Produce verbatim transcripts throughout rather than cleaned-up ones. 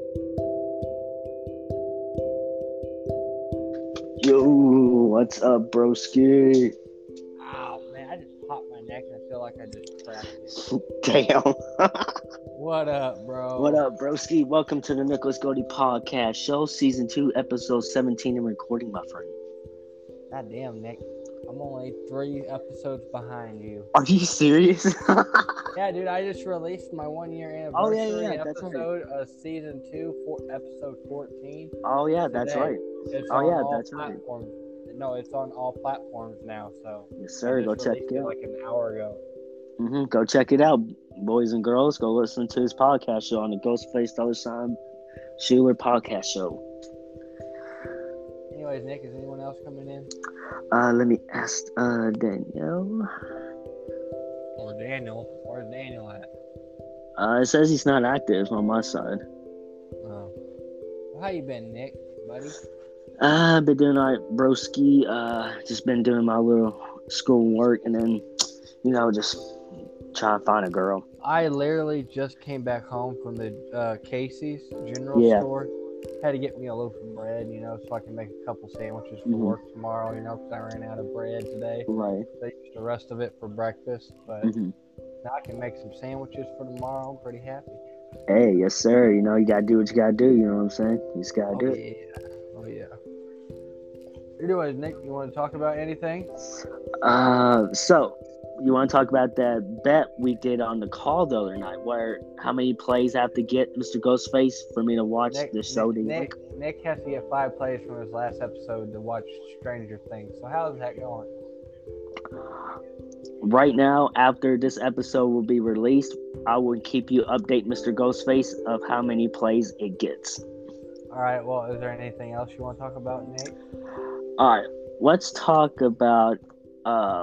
Yo, what's up, broski? Ow, man, I just popped my neck and I feel like I just cracked it. Damn. What up, bro? What up, broski? Welcome to the Nicholas Goldie Podcast Show, Season two, Episode seventeen, and recording, my friend. God damn, Nick. I'm only three episodes behind you. Are you serious? Yeah, dude, I just released my one year Oh, yeah, anniversary yeah, that's right. episode of Season two, for episode fourteen. Oh, yeah, that's Today. right. It's Oh, on yeah, all that's right. platforms. No, it's on all platforms now, so. Yes, sir. I Go just check released it out. like an hour ago. Mm-hmm. Go check it out, boys and girls. Go listen to his podcast show on the Ghostface Dollar Sign Schuler Podcast Show. Anyways, Nick, is anyone else coming in? Uh, let me ask uh Danielle. Or Daniel? Where's Daniel at? Uh, it says he's not active on my side. Oh. Well, how you been, Nick, buddy? Uh, I've been doing all right, broski. Uh, just been doing my little school work, and then, you know, just trying to find a girl. I literally just came back home from the uh, Casey's General Yeah. Store. Had to get me a loaf of bread, you know, so I can make a couple sandwiches for Mhm. work tomorrow, you know, because I ran out of bread today. Right. I used the rest of it for breakfast, but Mm-hmm. now I can make some sandwiches for tomorrow. I'm pretty happy. Hey, yes, sir. You know, you gotta do what you gotta do. You know what I'm saying? You just gotta Oh, do it. yeah. Oh, yeah. Anyways, Nick, you want to talk about anything? Uh, so you want to talk about that bet we did on the call the other night, where how many plays I have to get, Mister Ghostface, for me to watch Nick, the show? Nick, that you Nick, like? Nick has to get five plays from his last episode to watch Stranger Things. So how's that going? Right now, after this episode will be released, I will keep you update, Mister Ghostface, of how many plays it gets. All right. Well, is there anything else you want to talk about, Nick? All right, let's talk about uh,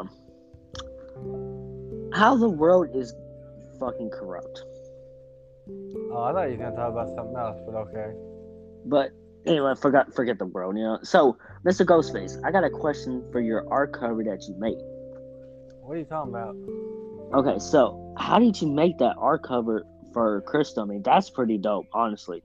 how the world is fucking corrupt. Oh, I thought you were gonna talk about something else, but okay. But anyway, forgot forget the world, you know. So, Mister Ghostface, I got a question for your art cover that you made. What are you talking about? Okay, so how did you make that art cover for Crystal? I mean, that's pretty dope, honestly.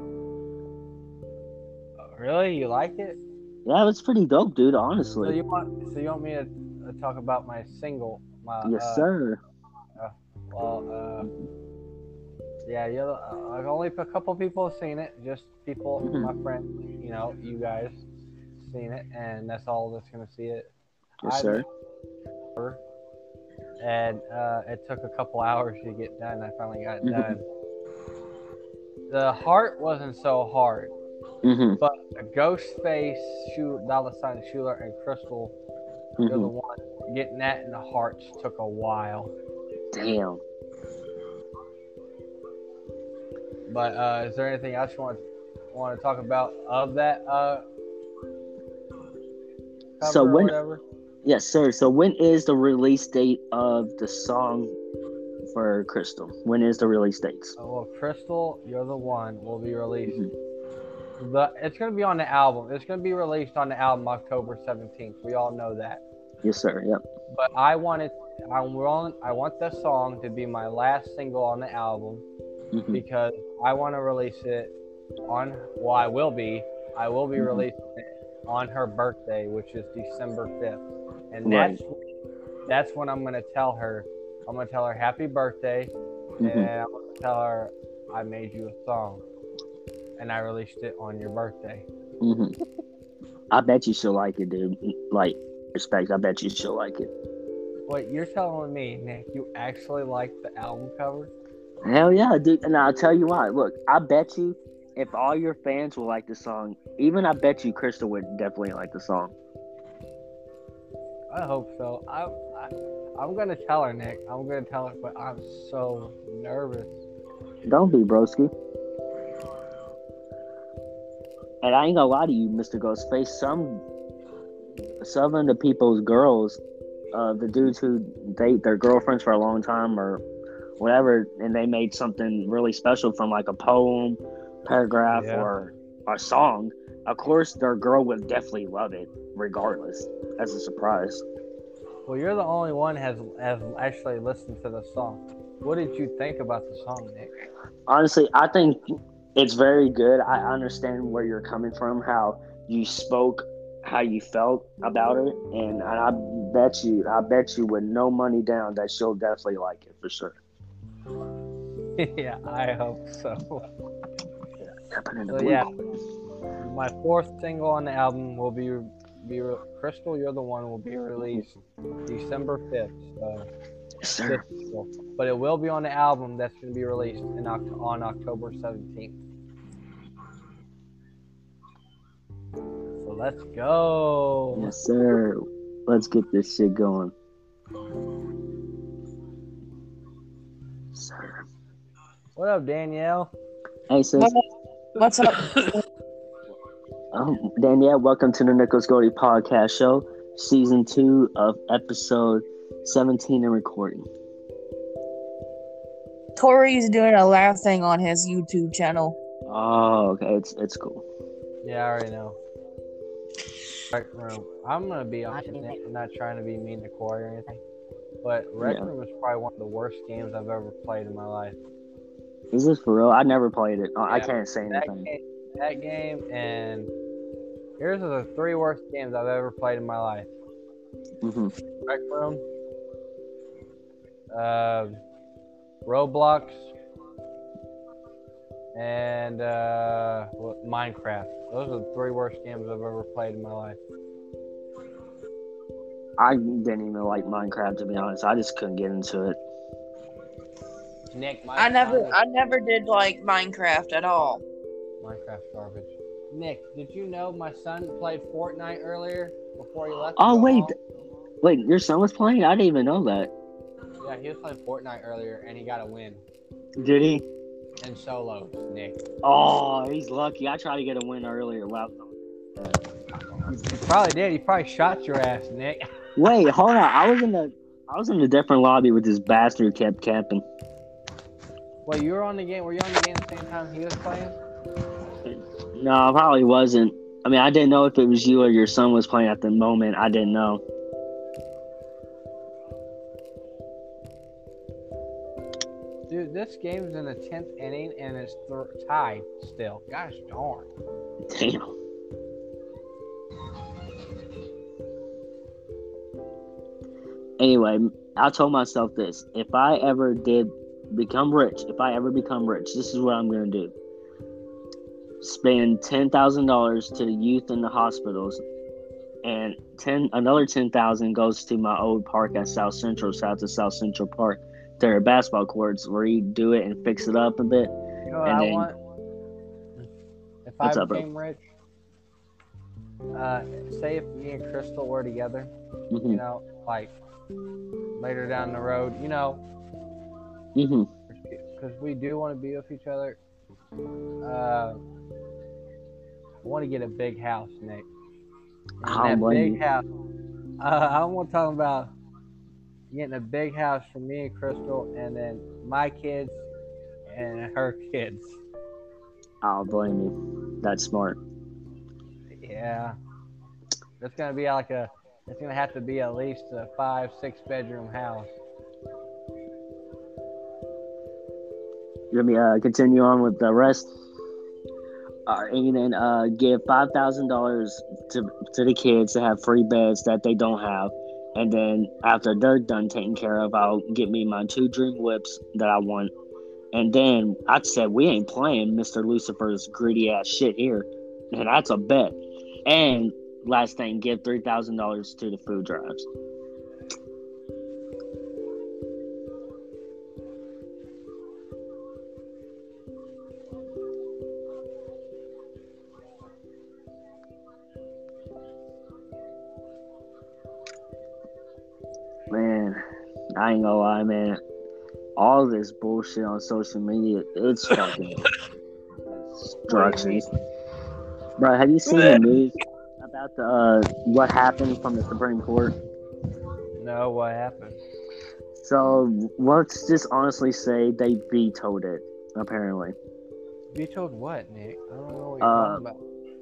Oh, really? You like it? Yeah, it's pretty dope, dude. So Honestly. you want? So you want me to uh, talk about my single? My Yes, uh, sir. Well, uh, yeah, you know, uh, only a couple people have seen it. Just people, Mhm. my friends, you know, you guys seen it, and that's all that's gonna see it. Yes, I sir. and uh, it took a couple hours to get done. I finally got it Mhm. done. The heart wasn't so hard, Mm-hmm. but Ghostface, Shu, Dollar Sign Schuler, and Crystal, you're the Mm-hmm. one getting that in the hearts took a while. Damn. But uh, is there anything else you want want to talk about of that uh, cover So or when? whatever? Yes, sir. So when is the release date of the song for Crystal? When is the release dates? Oh, well, Crystal, you're the one will be released. Mhm. The it's gonna be on the album. It's gonna be released on the album October seventeenth. We all know that. Yes, sir. Yep. But I wanted, I want, I want this song to be my last single on the album Mm-hmm. because I want to release it on. Well, I will be. I will be Mhm. releasing it on her birthday, which is December fifth, and Right. that's that's when I'm gonna tell her. I'm gonna tell her happy birthday, Mm-hmm. and I'm gonna tell her I made you a song, and I released it on your birthday. Mm-hmm. I bet you she'll like it, dude. Like, respect. I bet you she'll like it. Wait, you're telling me, Nick, you actually like the album cover? Hell yeah, dude. And I'll tell you why. Look, I bet you if all your fans will like the song, even I bet you Crystal would definitely like the song. I hope so. I, I, I'm gonna tell her, Nick. I'm gonna tell her, but I'm so nervous. Don't be, broski. And I ain't gonna lie to you, Mister Ghostface. Some, some of the people's girls, uh, the dudes who date their girlfriends for a long time or whatever, and they made something really special from like a poem, paragraph, Yeah. or a song. Of course, their girl would definitely love it, regardless, as a surprise. Well, you're the only one has has actually listened to the song. What did you think about the song, Nick? Honestly, I think it's very good. I understand where you're coming from, how you spoke, how you felt about it, and I bet you, I bet you, with no money down, that she'll definitely like it for sure. Yeah, I hope so. So yeah, my fourth single on the album will be be Crystal. You're the One will be released December fifth. So, yes, sir. But it will be on the album that's going to be released in on October seventeenth. So let's go. Yes, sir. Let's get this shit going. Sir. What up, Danielle? Hey, sis. What's up? um, Danielle, welcome to the Nicholas Goldie Podcast Show, Season two of Episode seventeen and recording. Tori's doing a live thing on his YouTube channel. Oh, okay. It's it's cool. Yeah, I already know. Rec Room. I'm gonna be honest. I'm not trying to be mean to Corey or anything, but Rec Yeah. Room is probably one of the worst games I've ever played in my life. Is this for real? I never played it. Oh, Yeah, I can't say that anything. game, that game, and here's the three worst games I've ever played in my life. Mm-hmm. Rec Room, uh, Roblox, and uh, what- Minecraft. Those are the three worst games I've ever played in my life. I didn't even like Minecraft, to be honest. I just couldn't get into it. Nick, my I never, son- I never did like Minecraft at all. Minecraft garbage. Nick, did you know my son played Fortnite earlier before he left? Oh, to go wait. home? Wait, your son was playing? I didn't even know that. Yeah, he was playing Fortnite earlier, and he got a win Did he? in solos. Nick, Oh, he's lucky. I tried to get a win earlier. Wow. he probably did. He probably shot your ass, Nick. Wait, hold on. I was in the I was in a different lobby with this bastard who kept camping. Well, you were on the game. Were you on the game at the same time he was playing? No, I probably wasn't. I mean, I didn't know if it was you or your son was playing at the moment. I didn't know. Dude, this game's in the tenth inning and it's th- tied still. Gosh darn. Damn. Anyway, I told myself this. If I ever did become rich, if I ever become rich, this is what I'm going to do. Spend ten thousand dollars to the youth in the hospitals, and ten another ten thousand dollars goes to my old park at South Central. Shout out to South Central Park. There are basketball courts where you do it and fix it up a bit. You know what And I then- want? If I What's up, bro? became rich, uh, say if me and Crystal were together, Mm-hmm. you know, like later down the road, you know, Mm-hmm. because we do want to be with each other. Uh, I want to get a big house, Nick. And I don't that blame big you. house. Uh, I want to talk about getting a big house for me and Crystal, and then my kids and her kids. I'll blame you. That's smart. Yeah, it's gonna be like a. It's gonna have to be at least a five, six bedroom house. Let me uh, continue on with the rest. Uh, and then uh, give five thousand dollars to to the kids to have free beds that they don't have, and then after they're done taken care of, I'll get me my two dream whips that I want, and then I said we ain't playing Mister Lucifer's greedy ass shit here, and that's a bet. And last thing, give three thousand dollars to the food drives. Man, I ain't gonna lie, man. All this bullshit on social media, it's fucking destruction. Bro, have you seen the news about the uh, what happened from the Supreme Court? No, what happened? So let's just honestly say they vetoed it. Apparently, Vetoed what, Nick? I don't know what you're Uh, talking about.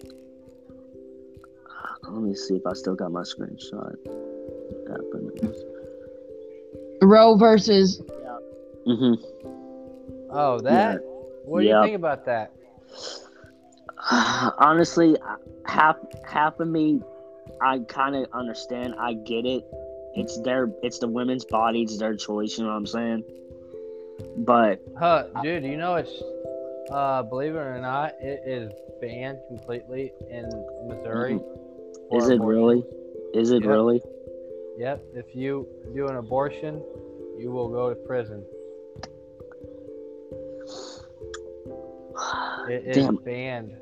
let me see if I still got my screenshot. Happened. Roe versus. Mm-hmm. Oh, that? What do yeah. you think about that? Honestly, half half of me, I kind of understand. I get it. It's their, it's the women's body, it's their choice. You know what I'm saying? But Huh, dude, you know it's uh believe it or not, it is banned completely in Missouri for is it abortion. really? Is it Yep. really? Yep. If you do an abortion, you will go to prison. It is Damn. banned.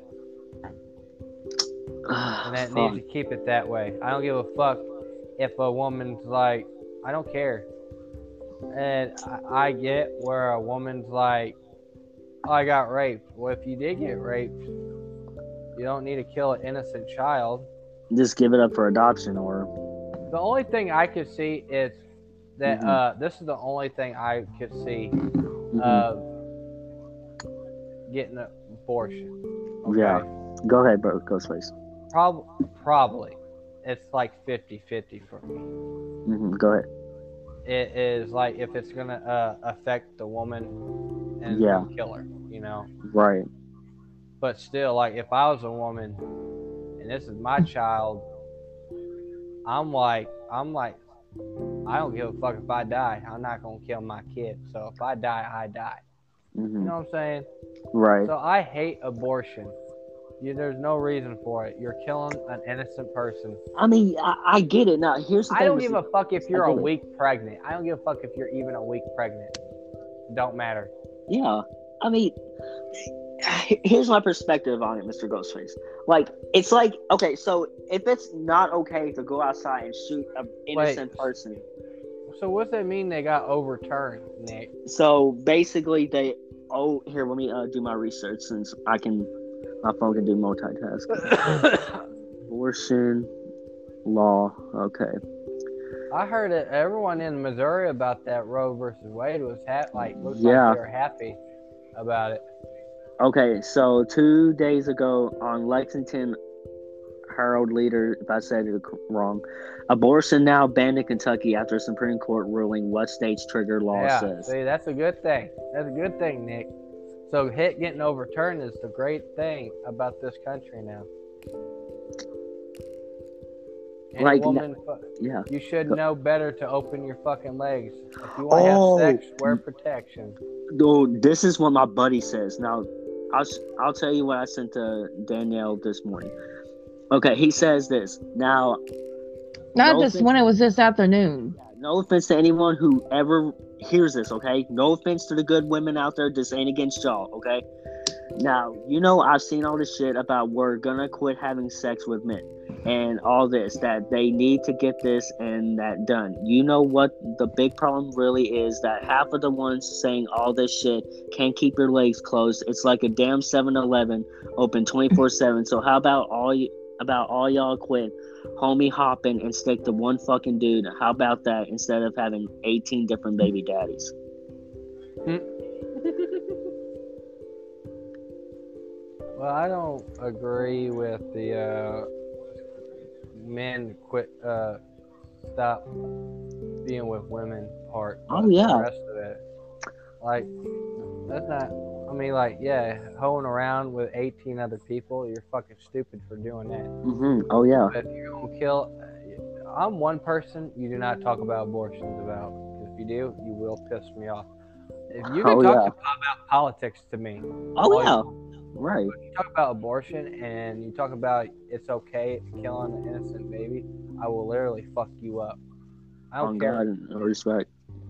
And that Fuck. needs to keep it that way. I don't give a fuck if a woman's like, I don't care. And I, I get where a woman's like, oh, I got raped. Well, if you did get raped, you don't need to kill an innocent child. Just give it up for adoption, or The only thing I could see is that Mhm. uh, this is the only thing I could see Mhm. uh, getting an abortion. Okay? Yeah. Go ahead, bro. Ghostface. Prob- probably. It's like fifty-fifty for me. hmm Go ahead. It is like if it's going to uh, affect the woman and it's Yeah. going to kill her, you know? Right. But still, like, if I was a woman and this is my child, I'm like, I'm like, I don't give a fuck if I die. I'm not going to kill my kid. So if I die, I die. hmm You know what I'm saying? Right. So I hate abortion. You, there's no reason for it. You're killing an innocent person. I mean, I, I get it. Now, here's the I thing. don't Mister give a fuck if you're I a get it. week pregnant. I don't give a fuck if you're even a week pregnant. Don't matter. Yeah. I mean, here's my perspective on it, Mister Ghostface. Like, it's like, okay, so if it's not okay to go outside and shoot an innocent Wait. person, So what's that mean they got overturned, Nick? so basically they, oh, here, let me uh, do my research since I can, my phone can do multitasking. Abortion law, okay. I heard that everyone in Missouri about that Roe versus Wade was ha- like, looks Yeah. like they were happy about it. Okay, so two days ago on Lexington Herald Leader, if I said it wrong, abortion now banned in Kentucky after a Supreme Court ruling what state's trigger law Yeah, says. see, that's a good thing. That's a good thing, Nick. So hit getting overturned is the great thing about this country now. Any Like, woman, fu- Yeah. you should Go- know better to open your fucking legs. If you want to Oh. have sex, wear protection. Dude, this is what my buddy says. Now, I'll, I'll tell you what I sent to Danielle this morning. Okay, he says this. Now, Not No this offense. one, it was this afternoon. no offense to anyone who ever hears this, okay? No offense to the good women out there. This ain't against y'all, okay? Now, you know, I've seen all this shit about we're gonna quit having sex with men and all this, that they need to get this and that done. You know what the big problem really is? That half of the ones saying all this shit can't keep your legs closed. It's like a damn seven eleven open twenty-four seven. So how about all you about all y'all quit homie hopping and stick to one fucking dude? How about that instead of having eighteen different baby daddies? Well, I don't agree with the uh, men quit, uh, stop being with women part. Oh, but yeah. The rest of it, like, that's not. I mean, like, yeah, hoeing around with eighteen other people, you're fucking stupid for doing that. Mm-hmm. Oh yeah. But if you're gonna kill, I'm one person you do not talk about abortions about. Because if you do, you will piss me off. If you can Oh, talk yeah. about politics to me, Oh all yeah. you- Right. you talk about abortion and you talk about it's okay killing an innocent baby, I will literally fuck you up. I don't On care. God and respect.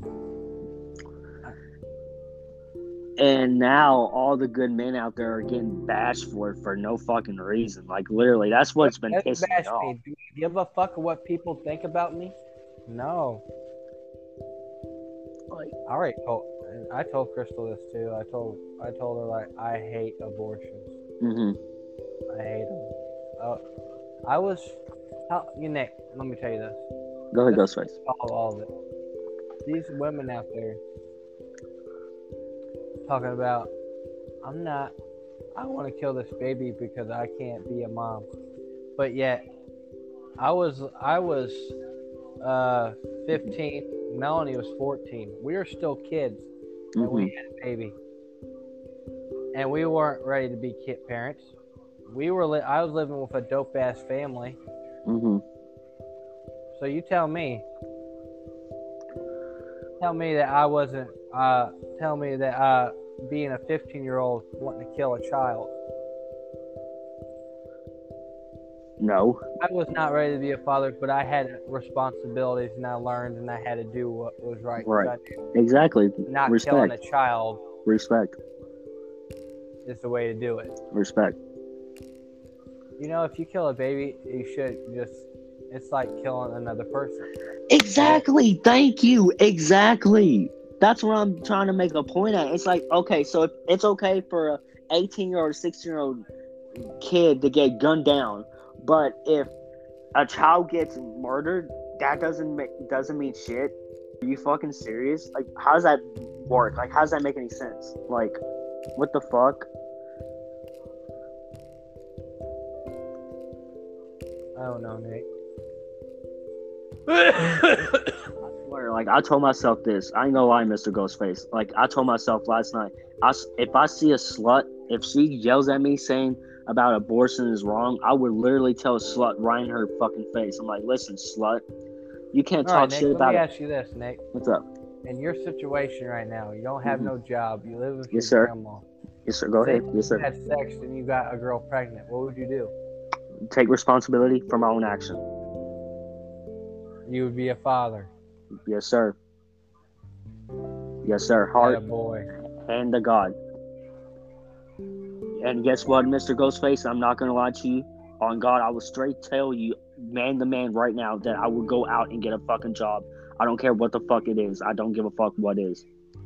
And now all the good men out there are getting bashed for it for no fucking reason. Like literally, that's what's been Let's pissing bash me off. me. Do you give a fuck what people think about me? No. Like, I already told. I told Crystal this too. I told. I told her like I hate abortions. hmm I hate them. Uh, I was. How, you Nick? Let me tell you this. Go ahead, This- Ghostface. All, all of it. These women out there talking about, I'm not, I want to kill this baby because I can't be a mom. But yet, I was, I was uh, fifteen. Melanie was fourteen. We were still kids when hmm we had a baby. and we weren't ready to be kid parents. We were. Li- I was living with a dope ass family. Mm-hmm. So you tell me. Tell me that I wasn't. Uh, tell me that uh, being a fifteen-year-old wanting to kill a child. No. I was not ready to be a father, but I had responsibilities, and I learned, and I had to do what was right. 'cause Right. I knew Exactly. not Respect. killing a child Respect. is the way to do it. Respect. You know, if you kill a baby, you should just. It's like killing another person. Exactly. Thank you. Exactly. That's what I'm trying to make a point at. It's like, okay, so if it's okay for a eighteen year old, sixteen year old kid to get gunned down, but if a child gets murdered, that doesn't make doesn't mean shit. Are you fucking serious? Like, how does that work? Like, how does that make any sense? Like, what the fuck? I don't know, Nick. Swear, like, I told myself this. I ain't gonna lie, Mister Ghostface. Like, I told myself last night, I, if I see a slut, if she yells at me saying about abortion is wrong, I would literally tell a slut right in her fucking face. I'm like, listen, slut, you can't All talk right, Nick, shit let about me it. ask you this, Nick. What's up? In your situation right now, you don't have Mhm. no job. You live with Yes, your sir. grandma. Yes, sir. Go Say ahead. Yes, you sir. had sex and you got a girl pregnant. What would you do? Take responsibility for my own action. You would be a father. Yes, sir. Yes, sir. Had a Heart boy. and to God. And guess what, Mister Ghostface? I'm not gonna lie to you. On God, I will straight tell you, man to man, right now, that I would go out and get a fucking job. I don't care what the fuck it is. I don't give a fuck what it is.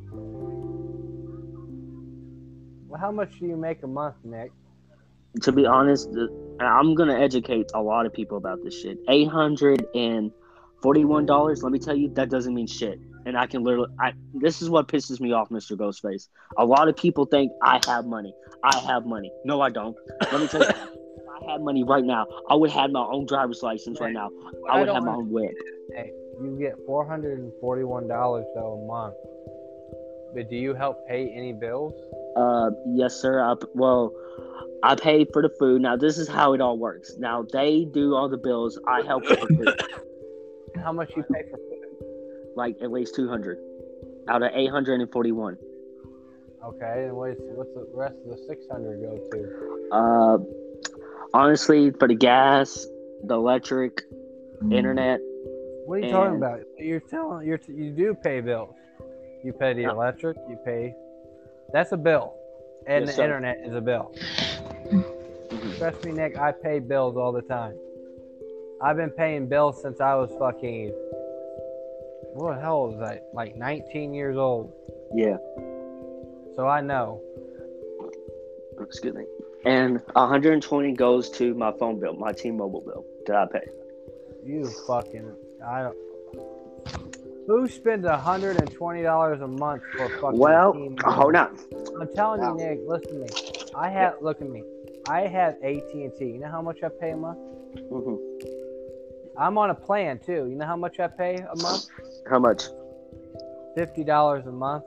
Well, how much do you make a month, Nick? To be honest, I'm gonna educate a lot of people about this shit. Eight hundred and forty-one dollars. Let me tell you, that doesn't mean shit. And I can literally, I. This is what pisses me off, Mister Ghostface. A lot of people think I have money. I have money. No, I don't. Let me tell you, if I had money right now, I would have my own driver's license right now. I would don't have my own whip. Hey, you get four hundred and forty-one dollars though a month. But do you help pay any bills? Uh, yes, sir. I, well, I pay for the food. Now, this is how it all works. Now, they do all the bills. I help with the food. How much you pay for food? Like, at least two hundred out of eight hundred forty-one. Okay, and what's what's the rest of the six hundred go to? Uh, honestly, for the gas, the electric, internet. What are you And- talking about? You're telling you're you do pay bills. You pay the No. electric. You pay. That's a bill, and Yes, the sir. internet is a bill. Mhm. Trust me, Nick. I pay bills all the time. I've been paying bills since I was fucking. What the hell was I? Like nineteen years old. Yeah, So I know. excuse me. And one hundred twenty goes to my phone bill, my T-Mobile bill that I pay. You fucking. I don't. Who spends one hundred and twenty dollars a month for fucking? Well, T-Mobile? hold on. I'm telling Wow. you, Nick. Listen to me. I have. Look at me. I have A T and T. You know how much I pay a month? hmm I'm on a plan too. You know how much I pay a month? How much? Fifty dollars a month.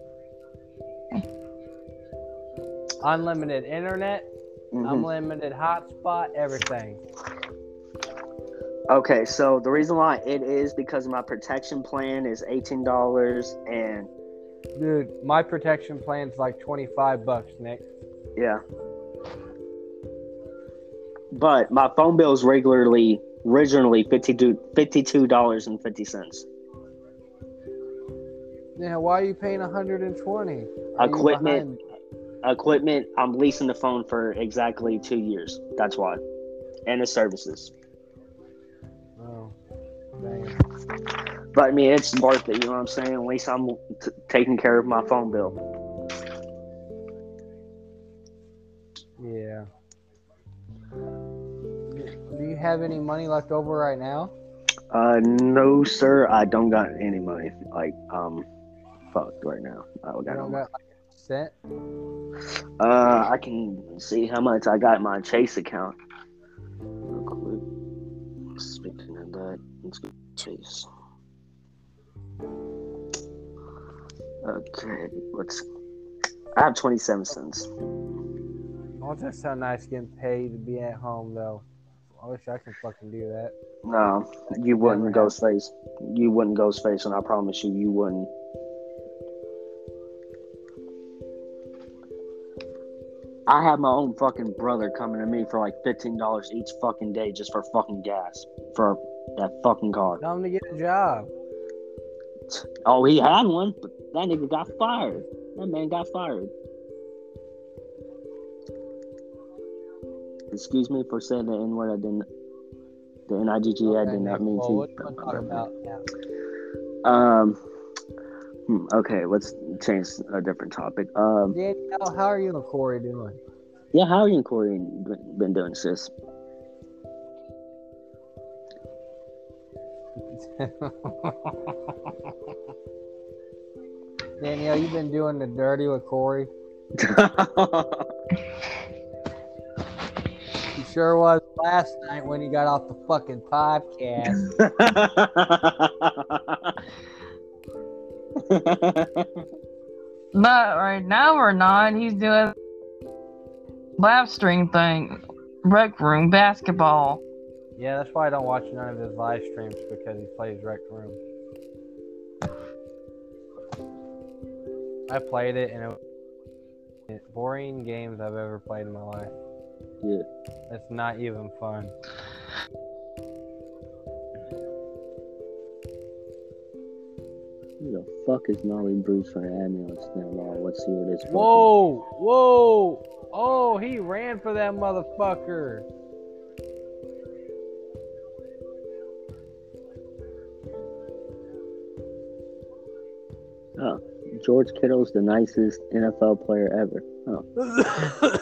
Unlimited internet, Mhm. unlimited hotspot, everything. Okay, so the reason why it is because my protection plan is eighteen dollars, and Dude, my protection plan's like twenty-five bucks, Nick. yeah. But my phone bill is regularly, originally fifty-two dollars and fifty cents. Yeah, why are you paying one hundred twenty? Are you Equipment. behind? Equipment, I'm leasing the phone for exactly two years. That's why. And the services. Oh, damn. But I mean, it's worth it, you know what I'm saying? At least I'm t- taking care of my phone bill. Yeah. Do you have any money left over right now? Uh, no, sir. I don't got any money. Like, um, fucked right now. I don't You got no don't money. got like a cent? Uh, I can see how much I got in my Chase account. Real quick. Speaking of that, let's go to Chase. Okay, let's I have twenty-seven cents. Oh, that's so nice getting paid to be at home, though. I wish I could fucking do that. No, That you could never wouldn't, happen. Ghostface. You wouldn't, Ghostface, and I promise you, you wouldn't. I have my own fucking brother coming to me for like fifteen dollars each fucking day just for fucking gas for that fucking car. Tell him to get a job. Oh, he had one, but that nigga got fired. That man got fired. Excuse me for saying the N word. I didn't. The N I G G. I Okay, did not Nick, mean well, to. what do you want to talk about now? Um. hmm, Okay, let's change a different topic. Um. Danielle, how are you and Corey doing? Yeah, how are you and Corey been been doing, sis? Danielle, you been doing the dirty with Corey? You sure was last night when he got off the fucking podcast. But right now we're not. He's doing live stream thing, rec room basketball. Yeah, that's why I don't watch none of his live streams, because he plays Rec Room. I played it, and it was boring games I've ever played in my life. Yeah. It's not even fun. Who the fuck is Molly Bruce trying to add me on Snapchat? Let's see what it's. Whoa! Whoa! Oh, he ran for that motherfucker. Oh, George Kittle's the nicest N F L player ever. Oh.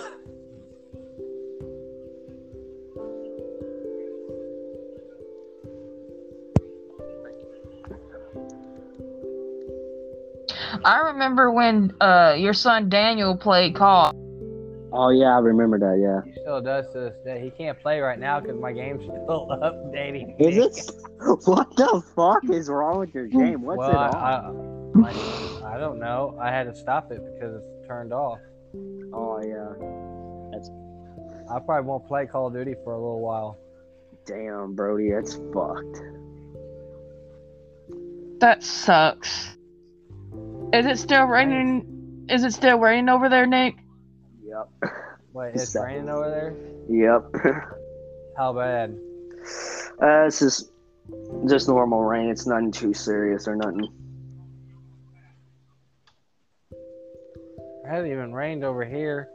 I remember when uh your son Daniel played call. Oh yeah, I remember that. Yeah. He still does to this day. He can't play right now because my game's still updating. Is it? What the fuck is wrong with your game? What's well, it I, on? I, I don't know. I had to stop it because it's turned off. Oh yeah. That's I probably won't play Call of Duty for a little while. damn, Brody. That's fucked. That sucks. Is it still raining? Is it still raining over there, Nick? Yep. Wait, it's Exactly. raining over there? Yep. How bad? Uh, it's just just normal rain. It's nothing too serious or nothing. It hasn't even rained over here.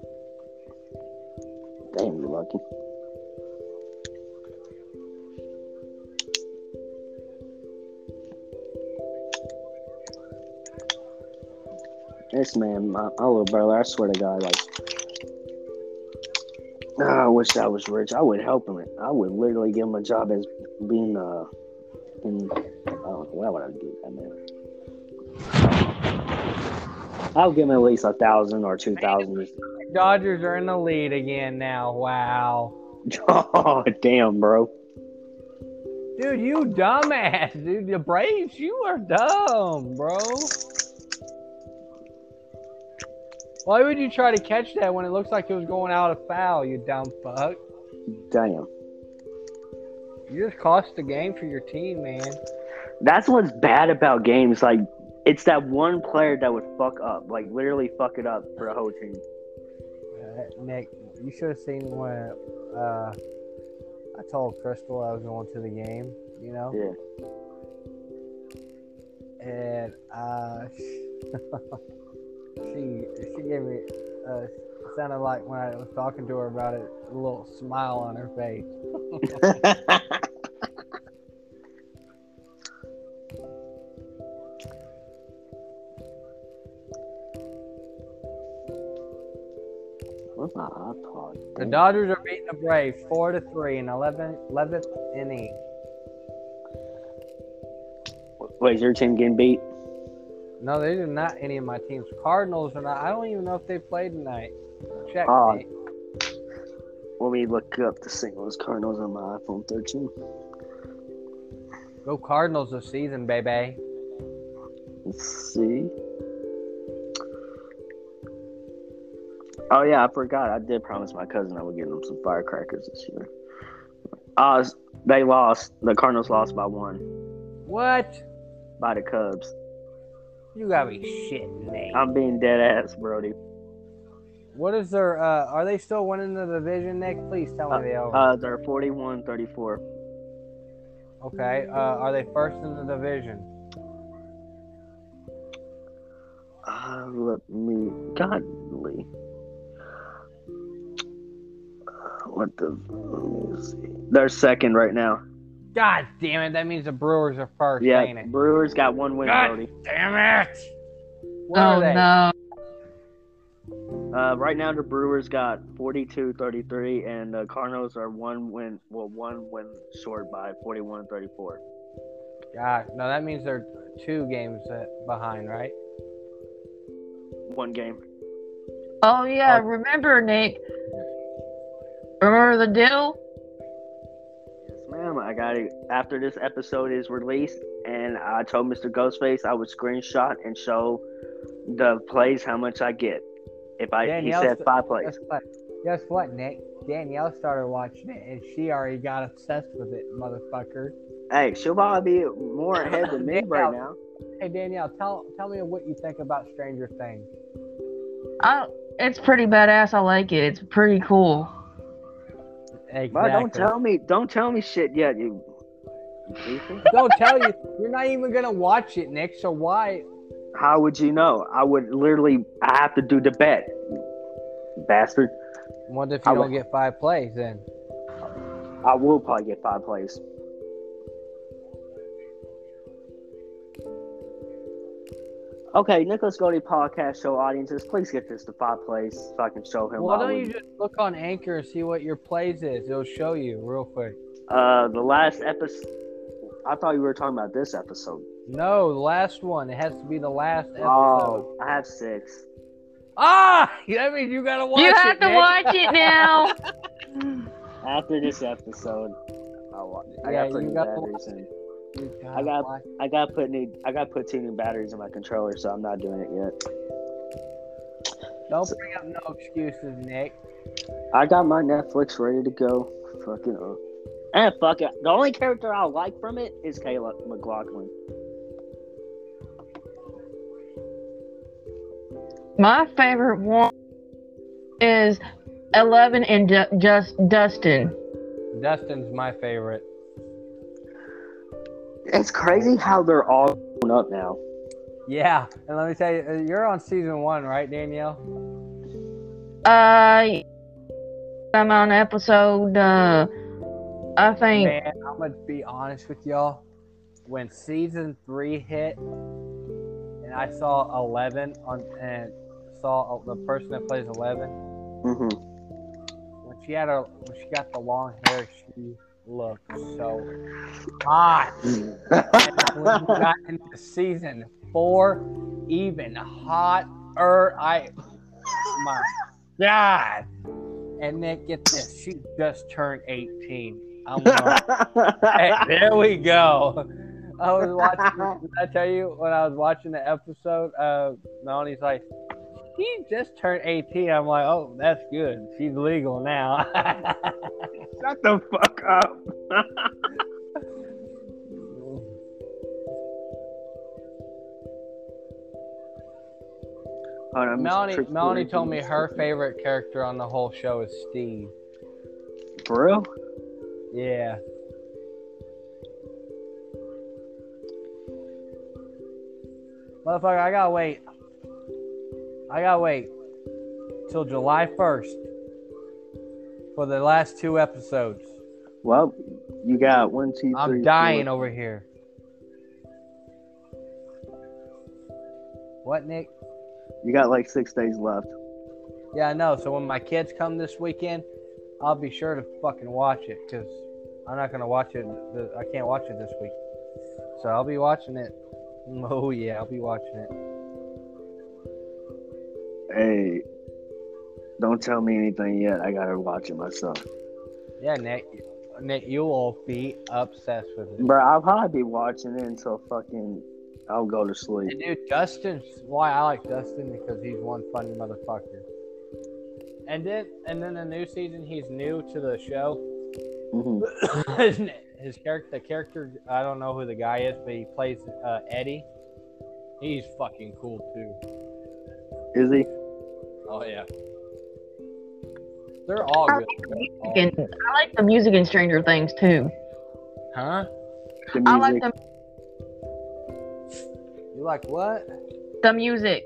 Damn, you lucky. This man, my, my little brother, I swear to God, like, ah, I wish I was rich. I would help him. I would literally give him a job as being, uh, in, I don't know, why would I do that, man? I'll give him at least a thousand or two thousand. Dodgers are in the lead again now. Wow. Oh, damn, bro. Dude, you dumbass. Dude, the Braves, you are dumb, bro. Why would you try to catch that when it looks like it was going out of foul, you dumb fuck? Damn. You just cost the game for your team, man. That's what's bad about games. Like, it's that one player that would fuck up. Like, literally fuck it up for the whole team. Uh, Nick, you should have seen when uh, I told Crystal I was going to the game, you know? Yeah. And uh, she she gave me uh, sounded like when I was talking to her about it, a little smile on her face. Where's my iPod? The Dodgers are beating the Braves four to three in eleventh eleventh inning. Wait, is your team getting beat? No, they are not any of my teams. Cardinals are not. I don't even know if they played tonight. Check. Oh. me. Let me look up the Saint Louis Cardinals on my iPhone thirteen. Go Cardinals this season, baby. Let's see. Oh yeah, I forgot. I did promise my cousin I would get him some firecrackers this year. Uh, they lost. The Cardinals lost by one What? by the Cubs. You gotta be shitting me. I'm being dead ass, Brody. What is their, uh, are they still winning the division, Nick? Please tell me they are. Uh, they're forty-one thirty-four. Okay, uh, are they first in the division? Uh, let me, godly. What the, let me see. They're second right now. God damn it, that means the Brewers are first, Yeah, ain't it? Brewers got one win, God Brody. damn it! What Oh are they? no. Uh, right now the Brewers got forty-two thirty-three, and the Cardinals are one win, well, one win short by forty-one thirty-four. God, no, that means they're two games uh, behind, right? One game. Oh yeah, Oh. remember Nick? Remember the deal? Yes, ma'am. I got it after this episode is released, and I told Mister Ghostface I would screenshot and show the plays how much I get. If I, Danielle he said st- five plays. Guess what? Guess what, Nick? Danielle started watching it, and she already got obsessed with it, motherfucker. Hey, she'll probably be more ahead than me right now. Hey, Danielle, tell tell me what you think about Stranger Things. I, it's pretty badass. I like it. It's pretty cool. Exactly. But don't tell me, don't tell me shit yet. You, you beefy? Don't tell you. You're not even gonna watch it, Nick. So why? How would you know? I would literally. I have to do the bet, you bastard. What if you I don't would- get five plays then? I will probably get five plays. Okay, Nicholas Goldie podcast show audiences, please get this to five plays so I can show him. Why how don't we- you just look on Anchor and see what your plays is? It'll show you real quick. Uh, the last episode. I thought you were talking about this episode. No, the last one. It has to be the last episode. Oh, I have six. Ah! That means you gotta watch You it, have to Nick. watch it now. After this episode, I'll watch. I Yeah, gotta put you new gotta batteries watch in. You gotta I got- watch- I gotta put new. I gotta put two new batteries in my controller, so I'm not doing it yet. Don't bring up no excuses, Nick. I got my Netflix ready to go. Fucking up. And fuck it. The only character I like from it is Kayla McLaughlin. My favorite one is Eleven and Du- just Dustin. Dustin's my favorite. It's crazy how they're all grown up now. Yeah, and let me tell you, uh, you're on season one, right, Danielle? Uh, I'm on episode. Uh, I think. Man, I'm gonna be honest with y'all. When season three hit, and I saw Eleven on, and saw the person that plays Eleven, Mm-hmm. when she had her, when she got the long hair, she looked so hot. And when we got into season four, even hotter. I, my God. And Nick, get this, she just turned eighteen. I'm like, hey, there we go. I was watching. Did I tell you when I was watching the episode? Uh, Melanie's like, she just turned eighteen. I'm like, oh, that's good. She's legal now. Shut the fuck up. Hold on, Melanie, Mister Melanie Trick- told me her favorite character on the whole show is Steve. For real? Yeah. Motherfucker, I gotta wait. I gotta wait till July first for the last two episodes. Well, you got one, two, I'm three, dying four. over here. What, Nick? You got like six days left. Yeah, I know. So when my kids come this weekend, I'll be sure to fucking watch it because I'm not gonna watch it. I can't watch it this week, so I'll be watching it. Oh yeah, I'll be watching it. Hey, don't tell me anything yet. I gotta watch it myself. Yeah, Nick. Nick, you will be obsessed with it. Bro, I'll probably be watching it until fucking I'll go to sleep. And dude, Dustin's why I like Dustin because he's one funny motherfucker. And then, and then the new season, he's new to the show. Mm-hmm. his, his character, the character, I don't know who the guy is, but he plays uh, Eddie. He's fucking cool too. Is he? Oh yeah. They're all I good. like, music in, I like the music in Stranger Things too. Huh? The music. I like the You like what? the music.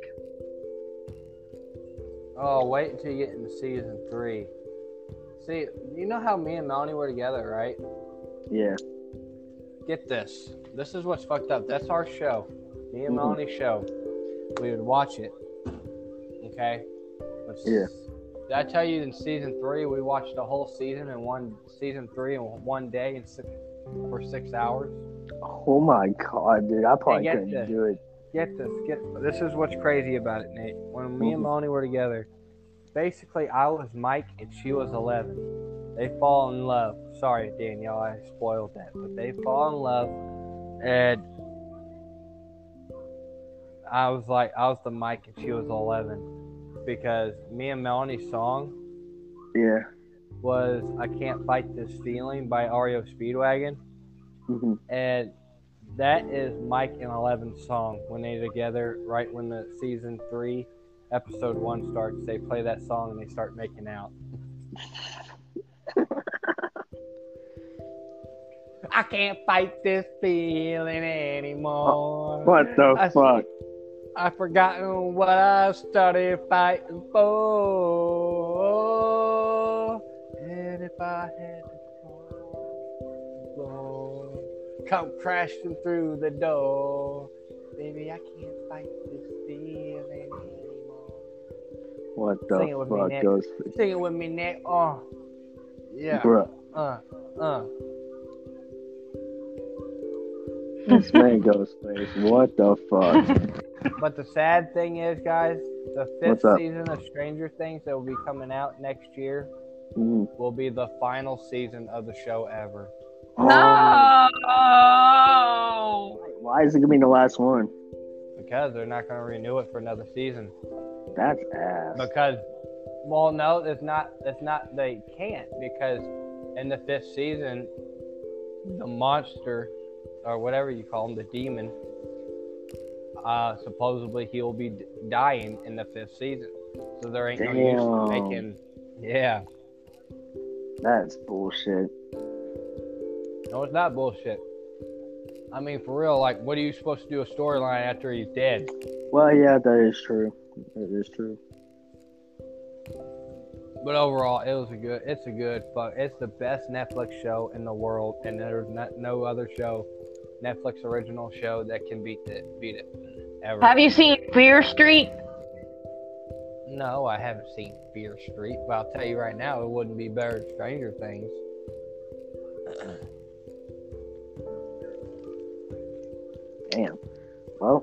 Oh, wait until you get into season three. See, you know how me and Melanie were together, right? Yeah. Get this. This is what's fucked up. That's our show. Me and Mhm. Melanie's show. We would watch it. Okay? But s- Yeah. Did I tell you in season three, we watched the whole season in one season three in one day and six, for six hours? Oh my god, dude! I probably get couldn't this. do it. Get this. Get this is what's crazy about it, Nate. When me and Mhm. Melanie were together, basically I was Mike and she was eleven. They fall in love. Sorry, Danielle, I spoiled that, but they fall in love, and I was like, I was the Mike and she was eleven, because me and Melanie's song Yeah. was "I Can't Fight This Feeling" by R E O Speedwagon, Mm-hmm. and that is Mike and Eleven's song when they're together. Right when the season three, episode one starts, they play that song and they start making out. I can't fight this feeling anymore. What the I, fuck? I've forgotten what I started fighting for. And if I had to fall, come crashing through the door, baby, I can't fight this feeling anymore. What the Sing it with me, fuck Nick. goes? Sing it with me, Nick. Oh, yeah. Bruh, Uh, uh. this man goes face. What the fuck? But the sad thing is, guys, the What's fifth up? season of Stranger Things that will be coming out next year Mm. will be the final season of the show ever. Oh, No. why is it gonna be the last one? Because they're not going to renew it for another season. That's ass. Because, well, no, it's not. It's not. They can't, because in the fifth season, the monster, or whatever you call him, the demon, uh, supposedly he will be d- dying in the fifth season. So there ain't no use in Damn. making. Yeah. That's bullshit. No, it's not bullshit. I mean, for real, like, what are you supposed to do a storyline after he's dead? Well, yeah, that is true. That is true. But overall, it was a good. It's a good fuck. It's the best Netflix show in the world, and there's not no other show, Netflix original show that can beat it. Beat it ever. Have you seen Fear Street? No, I haven't seen Fear Street, but I'll tell you right now, it wouldn't be better than Stranger Things. Damn. Well,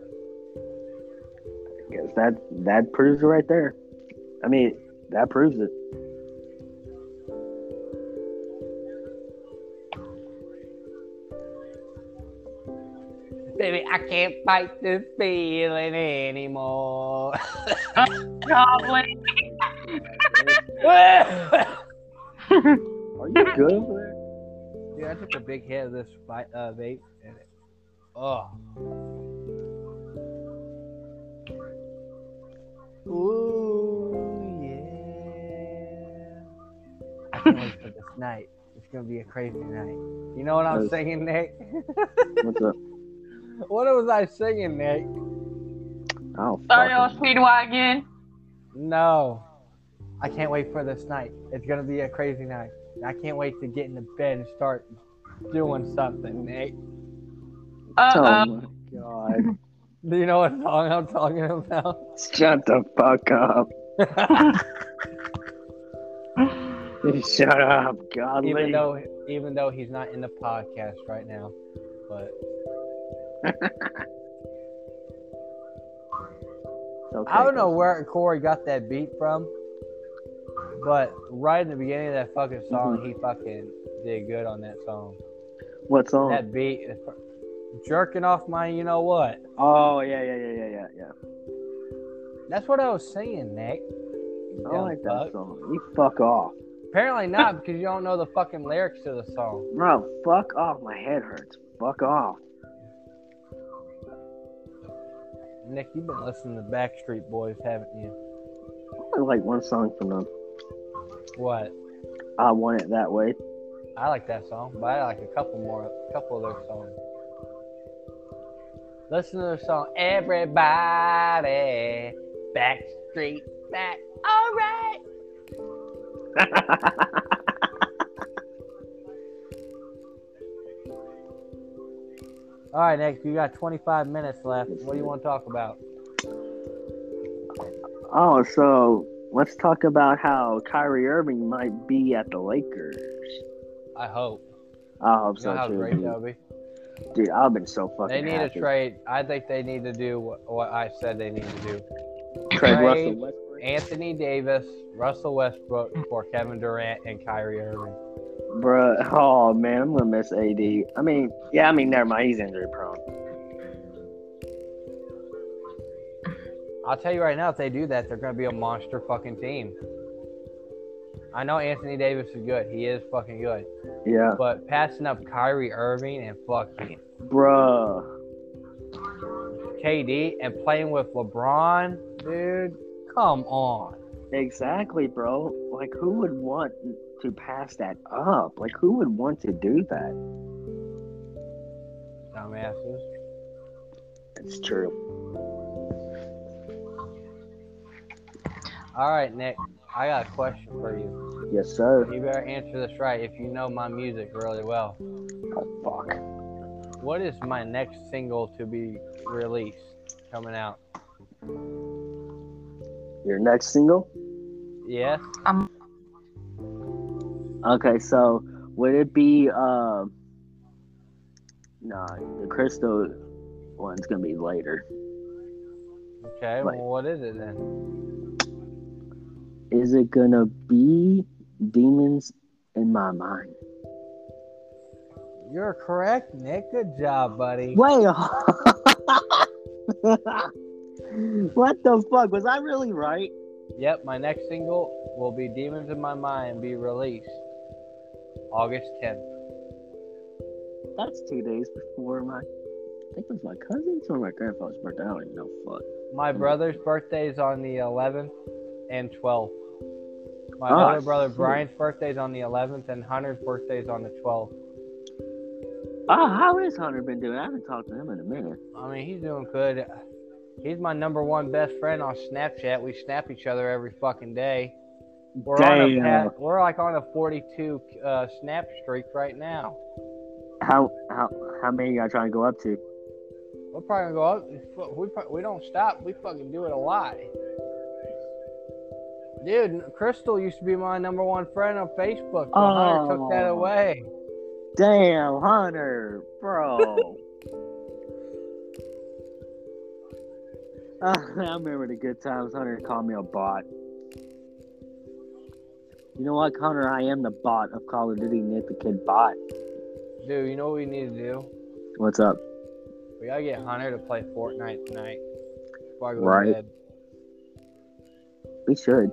I guess that that proves it right there. I mean, that proves it. Baby, I can't fight this feeling anymore. Goblin. Are you good over there? Dude, I took a big hit of this fi- uh, vape, and it, oh. Ooh, yeah. I can't wait for this night. It's gonna be a crazy night. You know what I'm Yes. singing, Nick? What's up? What was I singing, Nick? Oh, Sorry, fuck. old Speedwagon. No. I can't wait for this night. It's gonna be a crazy night. I can't wait to get into bed and start doing something, Nick. Uh Oh oh. my god. Do you know what song I'm talking about? Shut the fuck up. Shut up, godly. even though even though he's not in the podcast right now, but Okay, I don't know where Corey got that beat from, but right in the beginning of that fucking song, Mhm. he fucking did good on that song. What song? That beat is jerking off my, you know what? Oh yeah, yeah, yeah, yeah, yeah, yeah. That's what I was saying, Nick. I Dumb like that fuck. song. You fuck off. Apparently not, because you don't know the fucking lyrics to the song. Bro, fuck off. My head hurts. Fuck off. Nick, you've been listening to Backstreet Boys, haven't you? I like one song from them. What? I Want It That Way. I like that song, but I like a couple more, a couple of their songs. Listen to their song, Everybody, Backstreet Back, alright. All right, Nick, you got twenty-five minutes left. What do you want to talk about? Oh, so let's talk about how Kyrie Irving might be at the Lakers. I hope. I hope You so know how too, great dude. that would be? Dude, I've been so fucking They need happy. to trade. I think they need to do what, what I said they need to do. Trade Trade Russell Westbrook. Anthony Davis, Russell Westbrook for Kevin Durant and Kyrie Irving. Bruh, oh man, I'm gonna miss A D. I mean, yeah, I mean, never mind, he's injury prone. I'll tell you right now, if they do that, they're going to be a monster fucking team. I know Anthony Davis is good. He is fucking good. Yeah, But passing up Kyrie Irving and fucking bruh. K D and playing with LeBron, dude, come on. Exactly, bro. Like, who would want to pass that up? Like, who would want to do that? Dumbasses. It's true. All right, Nick, I got a question for you. Yes, sir. You better answer this right if you know my music really well. Oh, fuck. What is my next single to be released coming out? Your next single? Yes? Um, Okay, so would it be, uh, nah, the Crystal one's gonna be later. Okay, Like- well, what is it then? Is it gonna be Demons in My Mind? You're correct, Nick. Good job, buddy. Wait. What the fuck? Was I really right? Yep, my next single will be Demons in My Mind and be released August tenth. That's two days before my, I think it was my cousin's or my grandfather's birthday. I don't even know. Fuck. My brother's birthday is on the eleventh and twelfth. My Oh, older brother shit. Brian's birthday is on the eleventh and Hunter's birthday is on the twelfth. Oh, how is Hunter been doing? I haven't talked to him in a minute. I mean, he's doing good. He's my number one best friend on Snapchat. We snap each other every fucking day. We're on a Damn. pat, we're like on a forty-two uh, snap streak right now. How how how many you got trying to go up to? We're probably gonna go up. We pro- we don't stop. We fucking do it a lot. Dude, Crystal used to be my number one friend on Facebook, but Hunter took that Oh. away. Damn, Hunter, bro. Uh, I remember the good times. Hunter called me a bot. You know what, Hunter? I am the bot of Call of Duty. Nick the Kid bot. Dude, you know what we need to do? What's up? We gotta get Hunter to play Fortnite tonight before I go Right. to bed. We should.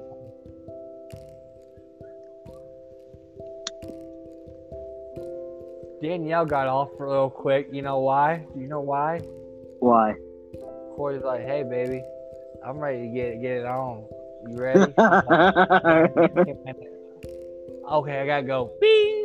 Danielle got off real quick. You know why? Do you know why? Why? Corey's like, "Hey, baby, I'm ready to get get it on. You ready?" Okay, I gotta go. Beep.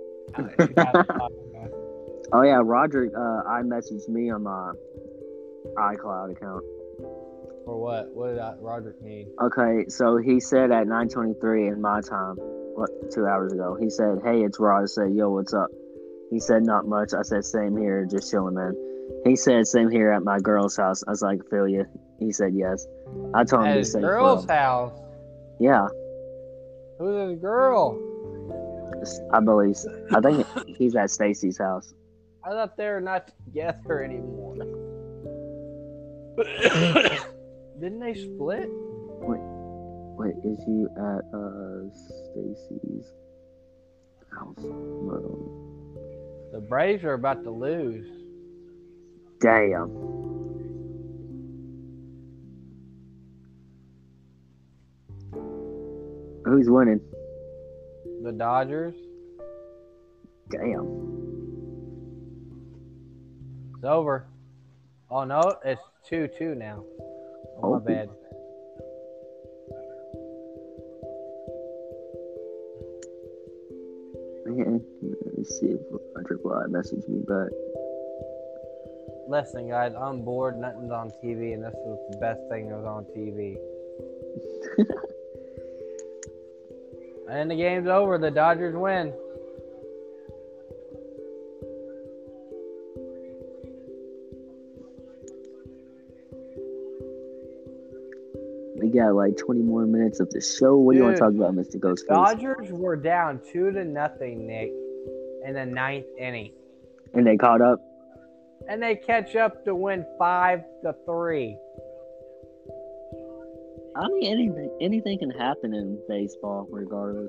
Oh yeah, Roderick. Uh, I messaged me on my iCloud account. For what? What did I, Roderick need? Okay, so he said at nine twenty-three in my time, what, two hours ago, he said, "Hey, it's Rod." I said, "Yo, what's up?" He said, "Not much." I said, "Same here, just chilling, man." He said, "Same here at my girl's house." I was like, "Feel you." He said, "Yes." I told him At to his say, girl's bro. house. Yeah, Who's his girl? I believe. I think he's at Stacy's house. I thought they were not together anymore. Didn't they split? Wait, is he at uh Stacy's house? No. The Braves are about to lose. Damn. Who's winning? The Dodgers. Damn. It's over. Oh no, it's two two now. Oh, my Oh. bad. Man, let me see if Triple I messaged me back. Listen, guys, I'm bored. Nothing's on T V, and this was the best thing that was on T V. And the game's over. The Dodgers win. We got like twenty more minutes of the show. What do you want to Dude, talk about, Mister Ghostface? Dodgers were down two to nothing, Nick, in the ninth inning, And they caught up. and they catch up to win five to three. I mean, anything anything can happen in baseball, regardless.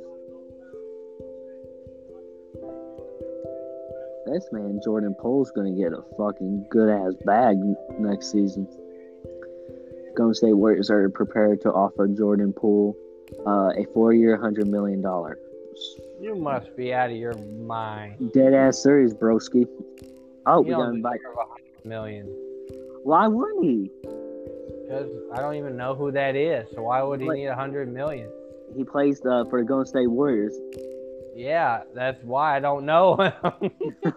This man, Jordan Pole's gonna get a fucking good ass bag next season. Golden State Warriors are prepared to offer Jordan Poole uh, a four-year, hundred million dollars. You must be out of your mind. Dead ass serious, broski. Oh, He we got don't him back. deserve a hundred million. Why wouldn't he? Because I don't even know who that is. So why would he What? need a hundred million? He plays uh, for the Golden State Warriors. Yeah, that's why I don't know him.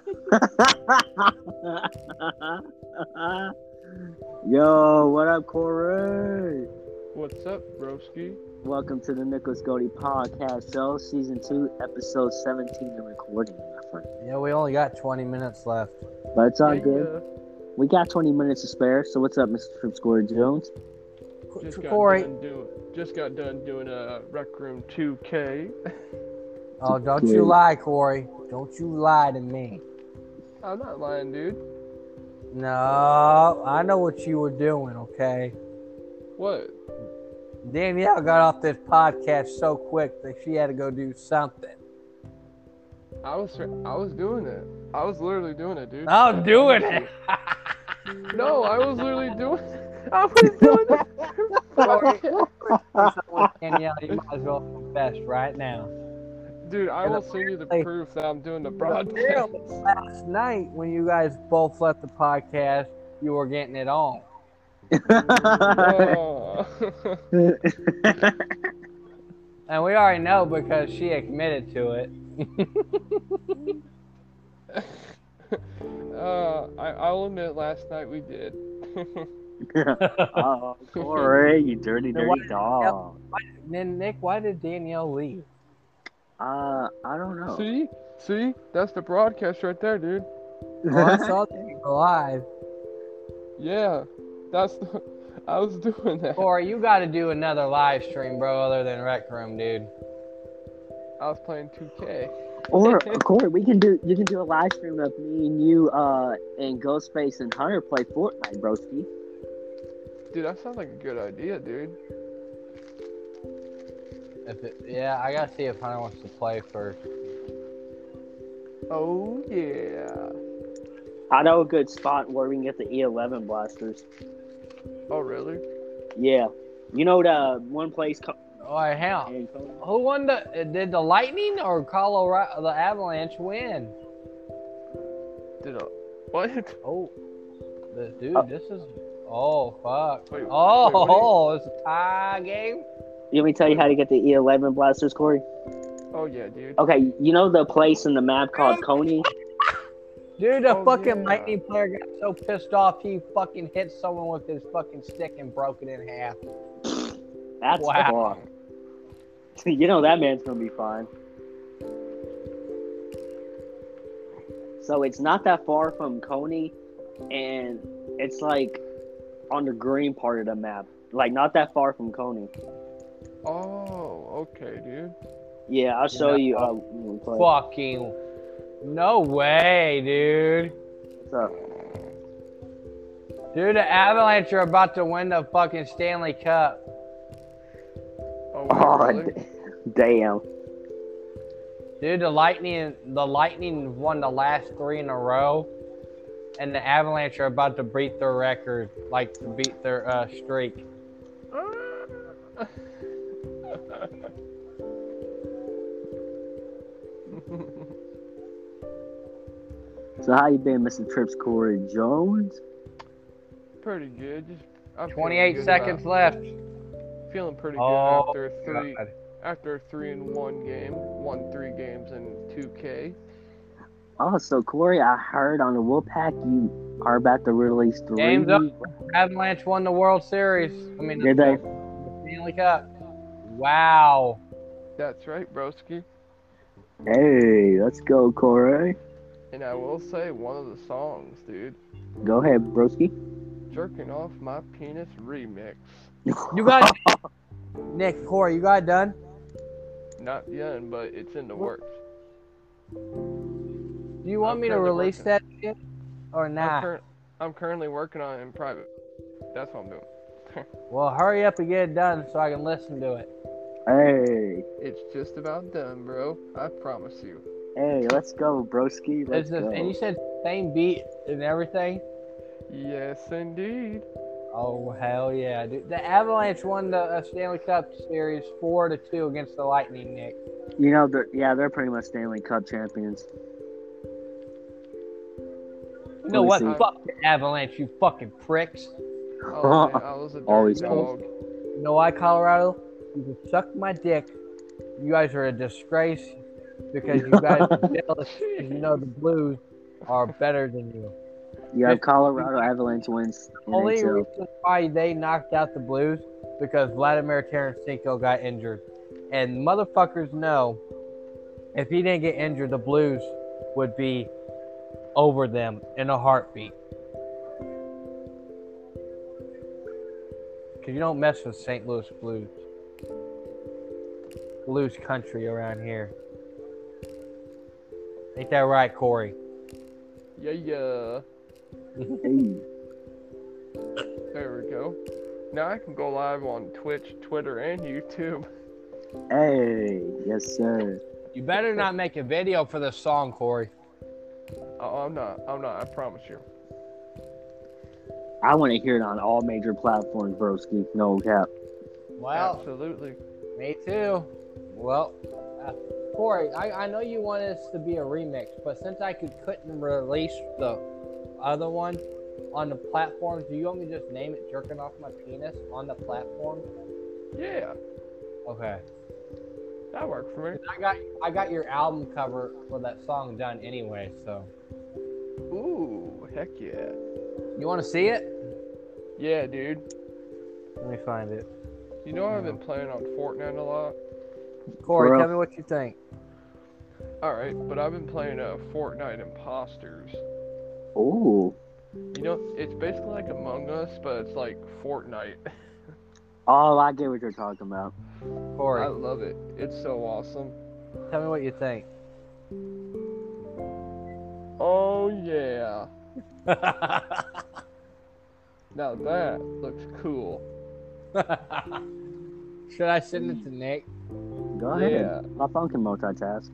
Yo, what up, Corey? What's up, broski? Welcome to the Nicholas Goldie Podcast Show, Season two, Episode seventeen, the recording, my friend. Yeah, we only got twenty minutes left. But it's all Yeah, good. We got twenty minutes to spare, so what's up, Mister Trip Score Jones? yeah. Just got Corey. done doing. Just got done doing a Rec Room two K. Oh, don't Good. you lie, Corey. Don't you lie to me. I'm not lying, dude. No, I know what you were doing, okay? What? Danielle got off this podcast so quick that she had to go do something. I was. I was doing it. I was literally doing it, dude. I'm doing it. No, I was literally doing. I was doing it. Danielle, you might as well confess right now. Dude, I will send you the Hey. proof that I'm doing the broadcast. Last night, when you guys both left the podcast, you were getting it on. Oh. And we already know because she admitted to it. uh, I, I'll admit, last night we did. Oh, Corey, you dirty, Then dirty why- dog. Then, Nick, why did Danielle leave? Uh, I don't know. See, see, that's the broadcast right there, dude. Well, I saw that live. Yeah, that's the. I was doing that. Corey, you got to do another live stream, bro, other than Rec Room, dude. I was playing two K. Or Corey, we can do. You can do a live stream of me and you, uh, and Ghostface and Hunter play Fortnite, broski. Dude, that sounds like a good idea, dude. If it, yeah, I gotta see if Hunter wants to play first. Oh yeah. I know a good spot where we can get the E eleven blasters. Oh really? Yeah, you know the one place. Co- Oh, hang on. Who won the? Did the Lightning or Colorado the Avalanche win? Did I? What? Oh, the, dude, Uh, this is. Oh fuck. Wait, oh, wait, what do you- oh, it's a tie game. You want me to tell you how to get the E eleven blasters, Corey? Oh yeah, dude. Okay, you know the place in the map called Coney? Dude, the Oh, fucking yeah. Lightning player got so pissed off he fucking hit someone with his fucking stick and broke it in half. That's Wow. far. You know that man's gonna be fine. So it's not that far from Coney, and it's like on the green part of the map. Like not that far from Coney. Oh, okay, dude. Yeah, I'll show Yeah. you. Uh, when we play. Fucking. No way, dude. What's up? Dude, the Avalanche are about to win the fucking Stanley Cup. Oh, wait, Oh, really? d- damn. Dude, the Lightning, the Lightning won the last three in a row, and the Avalanche are about to beat their record, like to beat their uh, streak. So how you been, Mister Trips Corey Jones? Pretty good. Just I'm feeling twenty-eight good seconds about- left. Feeling pretty good Oh, after a three God. after a three and one game. Won three games in two K. Oh, so Corey, I heard on the Wolfpack you are about to release three. Game's up. Avalanche won the World Series. I mean, Did the, they? the Stanley Cup. Wow. That's right, broski. Hey, let's go, Corey. And I will say one of the songs, dude. Go ahead, broski. Jerking off my penis remix. You got Nick, Corey, you got it done? Not yet, but it's in the works. Do you want I'm me to currently release working. that shit? Or I'm, nah? cur- I'm currently working on it in private. That's what I'm doing. Well, hurry up and get it done so I can listen to it. Hey, It's just about done, bro. I promise you. hey, let's go, broski. Let's Is this, go. and you said same beat and everything? Yes, indeed. Oh, hell yeah, dude. The Avalanche won the uh, Stanley Cup Series four to two against the Lightning, Nick. You know, they're, yeah, they're pretty much Stanley Cup champions. You know me what? see. Fuck the Avalanche, you fucking pricks. Oh, man, I was a dirty Always dog. You know why, Colorado? You can suck my dick. You guys are a disgrace because you guys are jealous because you know the Blues are better than you. You have Colorado Avalanche wins. Only N H L. reason why they knocked out the Blues because Vladimir Tarasenko got injured. And motherfuckers know if he didn't get injured, the Blues would be over them in a heartbeat. Because you don't mess with Saint Louis Blues. Blues country around here. Ain't that right, Corey? Yeah, yeah. Hey. There we go. Now I can go live on Twitch, Twitter, and YouTube. Hey, yes, sir. You better not make a video for this song, Corey. Oh, I'm not. I'm not. I promise you. I want to hear it on all major platforms, broski. No cap. Well, Absolutely. me too. Well, uh, Corey, I, I know you want this to be a remix, but since I could, couldn't release the other one on the platforms, do you want me to just name it Jerking Off My Penis on the platform? Yeah, Okay. that worked for me. I got I got your album cover for that song done anyway, so. Ooh, heck yeah. You want to see it? Yeah, dude. Let me find it. You know I've been playing on Fortnite a lot. Corey, Bro. tell me what you think. Alright, but I've been playing uh, Fortnite Imposters. Ooh. You know, it's basically like Among Us, but it's like Fortnite. Oh, I get what you're talking about. Corey, I love it. It's so awesome. tell me what you think. Oh, yeah. Now that looks cool. Should I send it to Nick? Go ahead. Yeah. My phone can multitask.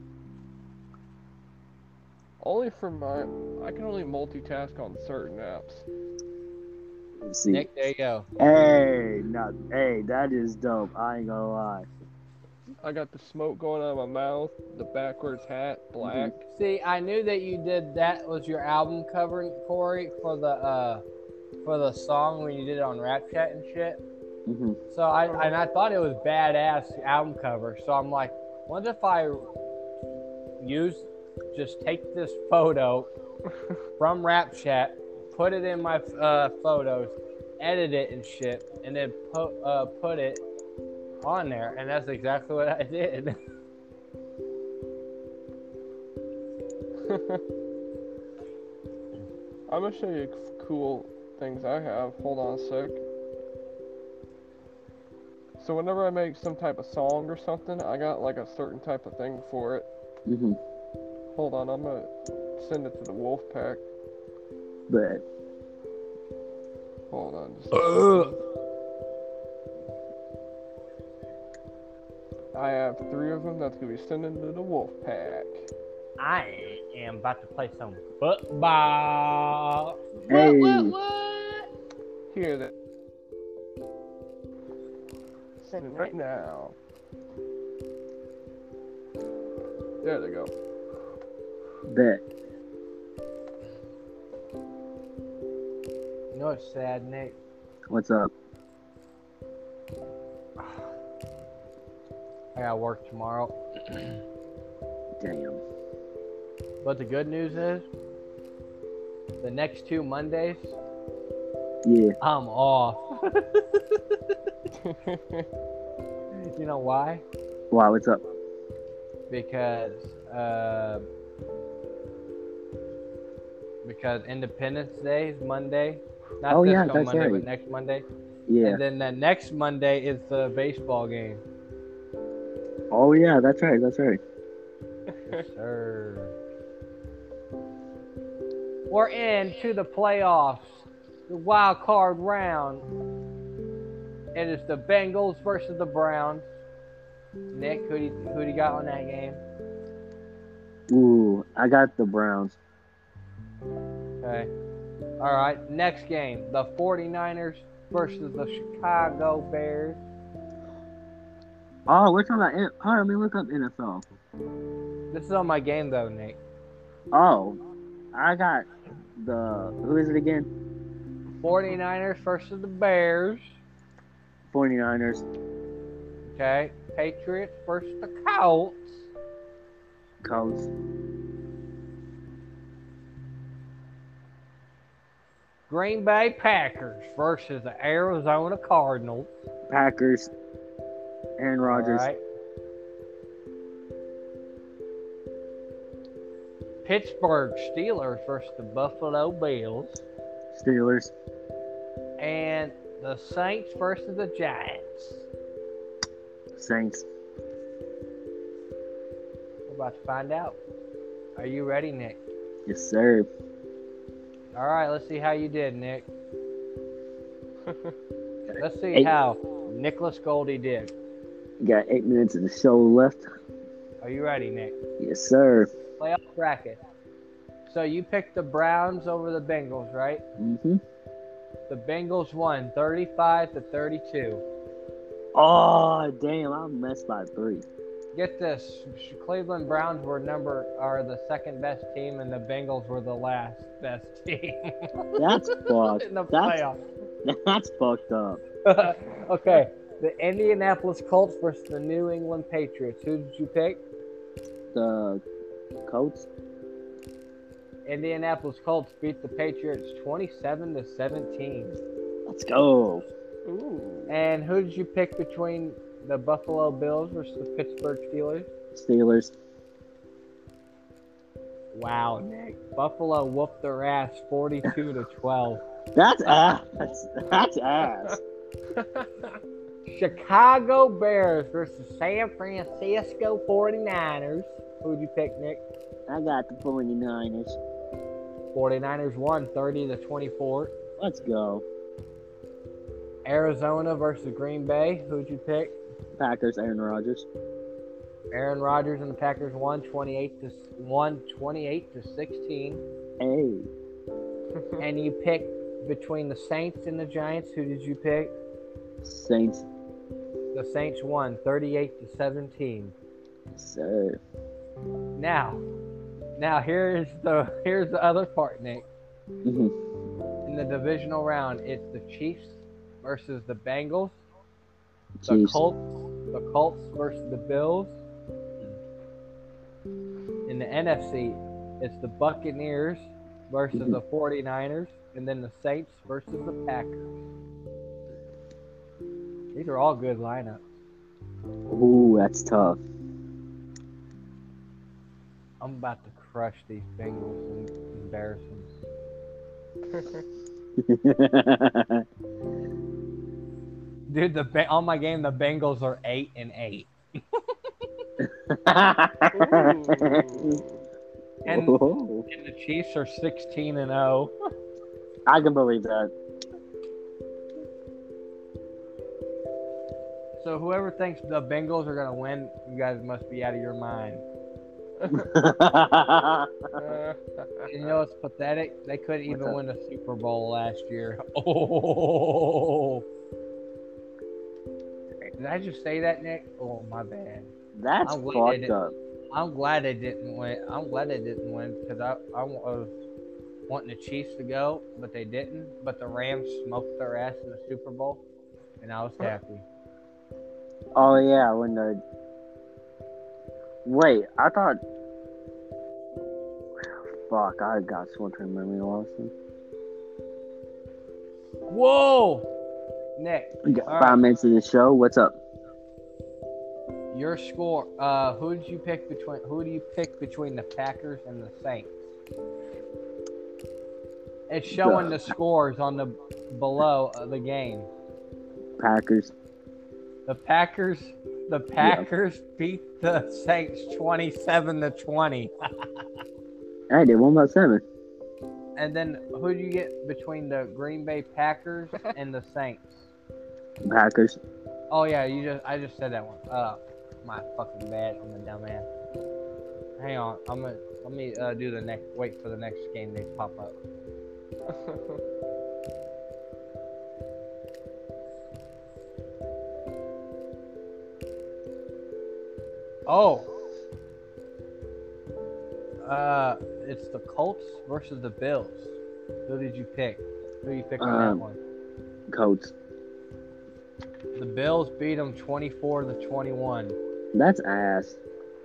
Only for my... I can only multitask on certain apps. Let's see. Nick, there you go. Hey, not, hey, that is dope. I ain't gonna lie. I got the smoke going out of my mouth, the backwards hat, black. See, I knew that you did that was your album cover, Corey, for the uh for the song when you did it on Rap Chat and shit. Mm-hmm. So I and I thought it was badass album cover. So I'm like, what if I use just take this photo from Rap Chat, put it in my uh, photos, edit it and shit, and then put uh, put it on there, and that's exactly what I did. I'm gonna show you cool things I have. Hold on a sec. So whenever I make some type of song or something, I got like a certain type of thing for it. Mm-hmm. Hold on, I'm gonna send it to the wolf pack. But Hold on. Just I have three of them that's gonna be sending to the wolf pack. I am about to play some football. hey, What, what, what? Here, that. Send it right now. There they go. Bet. You know what's sad, Nick? What's up? I gotta work tomorrow. Damn. But the good news is, the next two Mondays, Yeah. I'm off. You know why? Why? What's up? Because uh, because Independence Day is Monday. Not Oh, this yeah, coming that's Monday, right. but next Monday. Yeah. And then the next Monday is the baseball game. Oh yeah, that's right. That's right. Yes, sir. We're into the playoffs, the wild card round. It is the Bengals versus the Browns. Nick, who do you, who do you got on that game? Ooh, I got the Browns. Okay. All right. Next game, the 49ers versus the Chicago Bears. Oh, we're talking about. N- oh, let me look up N F L. This is on my game though, Nick. Oh, I got the. Who is it again? 49ers versus the Bears. 49ers. Okay. Patriots versus the Colts. Colts. Green Bay Packers versus the Arizona Cardinals. Packers. Aaron Rodgers. All right. Pittsburgh Steelers versus the Buffalo Bills. Steelers. And the Saints versus the Giants. Saints. We're about to find out. Are you ready, Nick? Yes, sir. All right, let's see how you did, Nick. Let's see Eight. how Nicholas Goldie did. Got eight minutes of the show left. Are you ready, Nick? Yes, sir. Playoff bracket. So you picked the Browns over the Bengals, right? Mm-hmm. The Bengals won thirty-five to thirty-two. Oh, damn. I messed by three. Get this: Cleveland Browns were number are the second best team, and the Bengals were the last best team. That's fucked. In the That's, playoffs. that's fucked up. Okay, the Indianapolis Colts versus the New England Patriots. Who did you pick? The Colts. Indianapolis Colts beat the Patriots twenty-seven to seventeen. Let's go. Ooh. And who did you pick between the Buffalo Bills versus the Pittsburgh Steelers? Steelers. Wow, Nick. Buffalo whooped their ass forty-two to twelve. That's ass. That's, that's ass. Chicago Bears versus San Francisco 49ers. Who'd you pick, Nick? I got the 49ers. 49ers won thirty to twenty-four. Let's go. Arizona versus Green Bay. Who'd you pick? Packers, Aaron Rodgers. Aaron Rodgers and the Packers won twenty-eight to won twenty-eight to sixteen. Hey. And you picked between the Saints and the Giants. Who did you pick? Saints. The Saints won thirty-eight to seventeen. Sir. Now, now here's the here's the other part, Nick. Mm-hmm. In the divisional round, it's the Chiefs versus the Bengals. The Chiefs. Colts, the Colts versus the Bills. In the N F C, it's the Buccaneers versus Mhm. the 49ers, and then the Saints versus the Packers. These are all good lineups. Ooh, that's tough. I'm about to crush these Bengals and embarrass them. Dude, the ba- on my game, the Bengals are eight and eight, and, Whoa. and the Chiefs are sixteen and zero. I can believe that. So whoever thinks the Bengals are gonna win, you guys must be out of your mind. You know what's pathetic? They couldn't even that? win a Super Bowl last year. Oh, did I just say that, Nick? Oh, my bad. That's I'm glad they fucked didn't. up. I'm glad they didn't win. I'm glad they didn't win because I, I was wanting the Chiefs to go, but they didn't. But the Rams smoked their ass in the Super Bowl, and I was happy. Oh yeah, when the wait, I thought. Fuck, I got short-term memory loss. Whoa, Nick. We got all five right. minutes of the show. What's up? Your score. Uh, who did you pick between? Who do you pick between the Packers and the Saints? It's showing The- the scores on the below of the game. Packers. The Packers. The Packers beat the Saints twenty-seven to twenty. Hey, they won by seven. And then who do you get between the Green Bay Packers and the Saints? Packers. Oh yeah, you just I just said that one. Uh, my fucking bad. I'm a dumbass. Hang on, I'm gonna let me uh, do the next. Wait for the next game they pop up. Oh. Uh, it's the Colts versus the Bills. Who did you pick? Who you pick on Um, that one? Colts. The Bills beat them twenty-four to twenty-one. That's ass.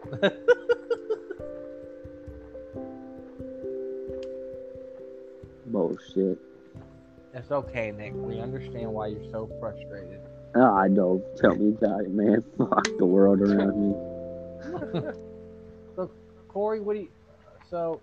Bullshit. It's okay, Nick. We understand why you're so frustrated. Oh, I know. Tell me about it, man. Fuck the world around me. So, Corey, what do you? So,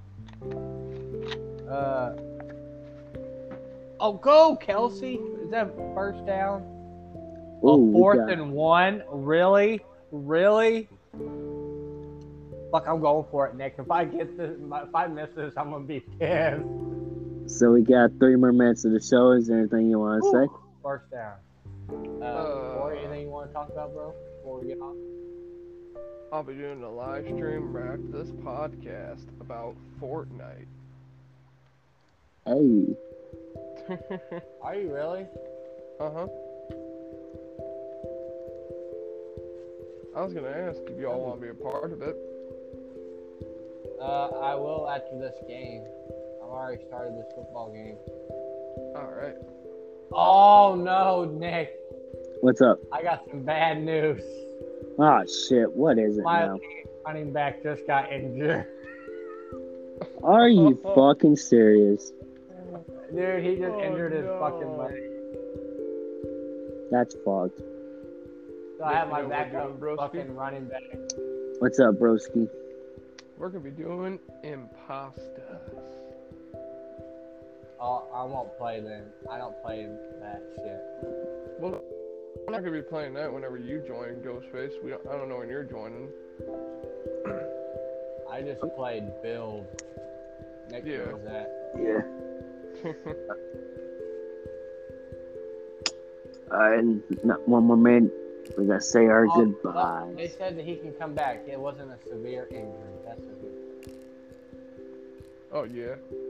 uh, oh, go, Kelsey. Is that first down? Ooh, Oh, we fourth got- and one. Really, really? Fuck, I'm going for it, Nick. If I get this, if I miss this, I'm gonna be pissed. So we got three more minutes of the show. Is there anything you want to say? First down. Uh, Uh, Corey, anything you want to talk about, bro? Before we get on. I'll be doing a live stream right after this podcast about Fortnite. Hey, Are you really? Uh-huh. I was gonna ask if y'all want to be a part of it. Uh, I will after this game. I've already started this football game. Alright. Oh no, Nick! what's up? I got some bad news. Oh shit, what is it My now? running back just got injured. Are you fucking serious? Dude, he just Oh, injured his no. fucking leg. That's fucked. So I have my You know what we're backup doing, broski? fucking running back. What's up, broski? We're gonna be doing impastas. Oh, I won't play then. I don't play that shit. Well, I'm not gonna be playing that whenever you join Ghostface. We don't, I don't know when you're joining. I just played build. Nick Yeah. knows that. Yeah. Alright, not one more minute. We gotta say our Oh, goodbyes. They said that he can come back. It wasn't a severe injury. That's a good. Oh yeah.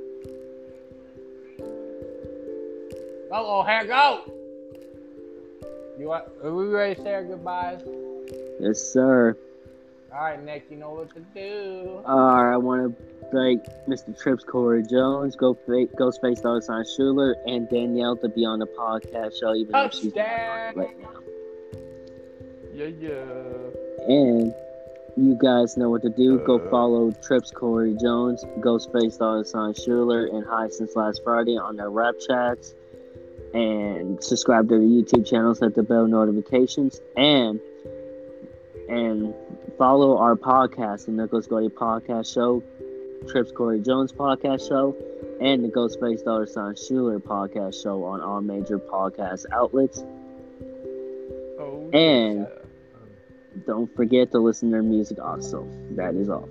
Oh, here go. You want? Are we ready to say our goodbyes? Yes, sir. All right, Nick. You know what to do. Alright, I want to thank Mister Trips, Corey Jones, Go Ghostface Dollar Sign Schuler, and Danielle to be on the podcast show, even though she's not on it right now. Yeah, yeah. And you guys know what to do. Go Uh. follow Trips Corey Jones, Ghostface Dollar Sign Schuler, and High Since Last Friday on their rap chats. And subscribe to the YouTube channel, set the bell notifications, and and follow our podcast, the Nicholas Gordy Podcast Show, Trips Corey Jones Podcast Show, and the Ghostface Dollar Sign Schuler Podcast Show on all major podcast outlets. Oh And- yeah. Don't forget to listen to their music also. That is all.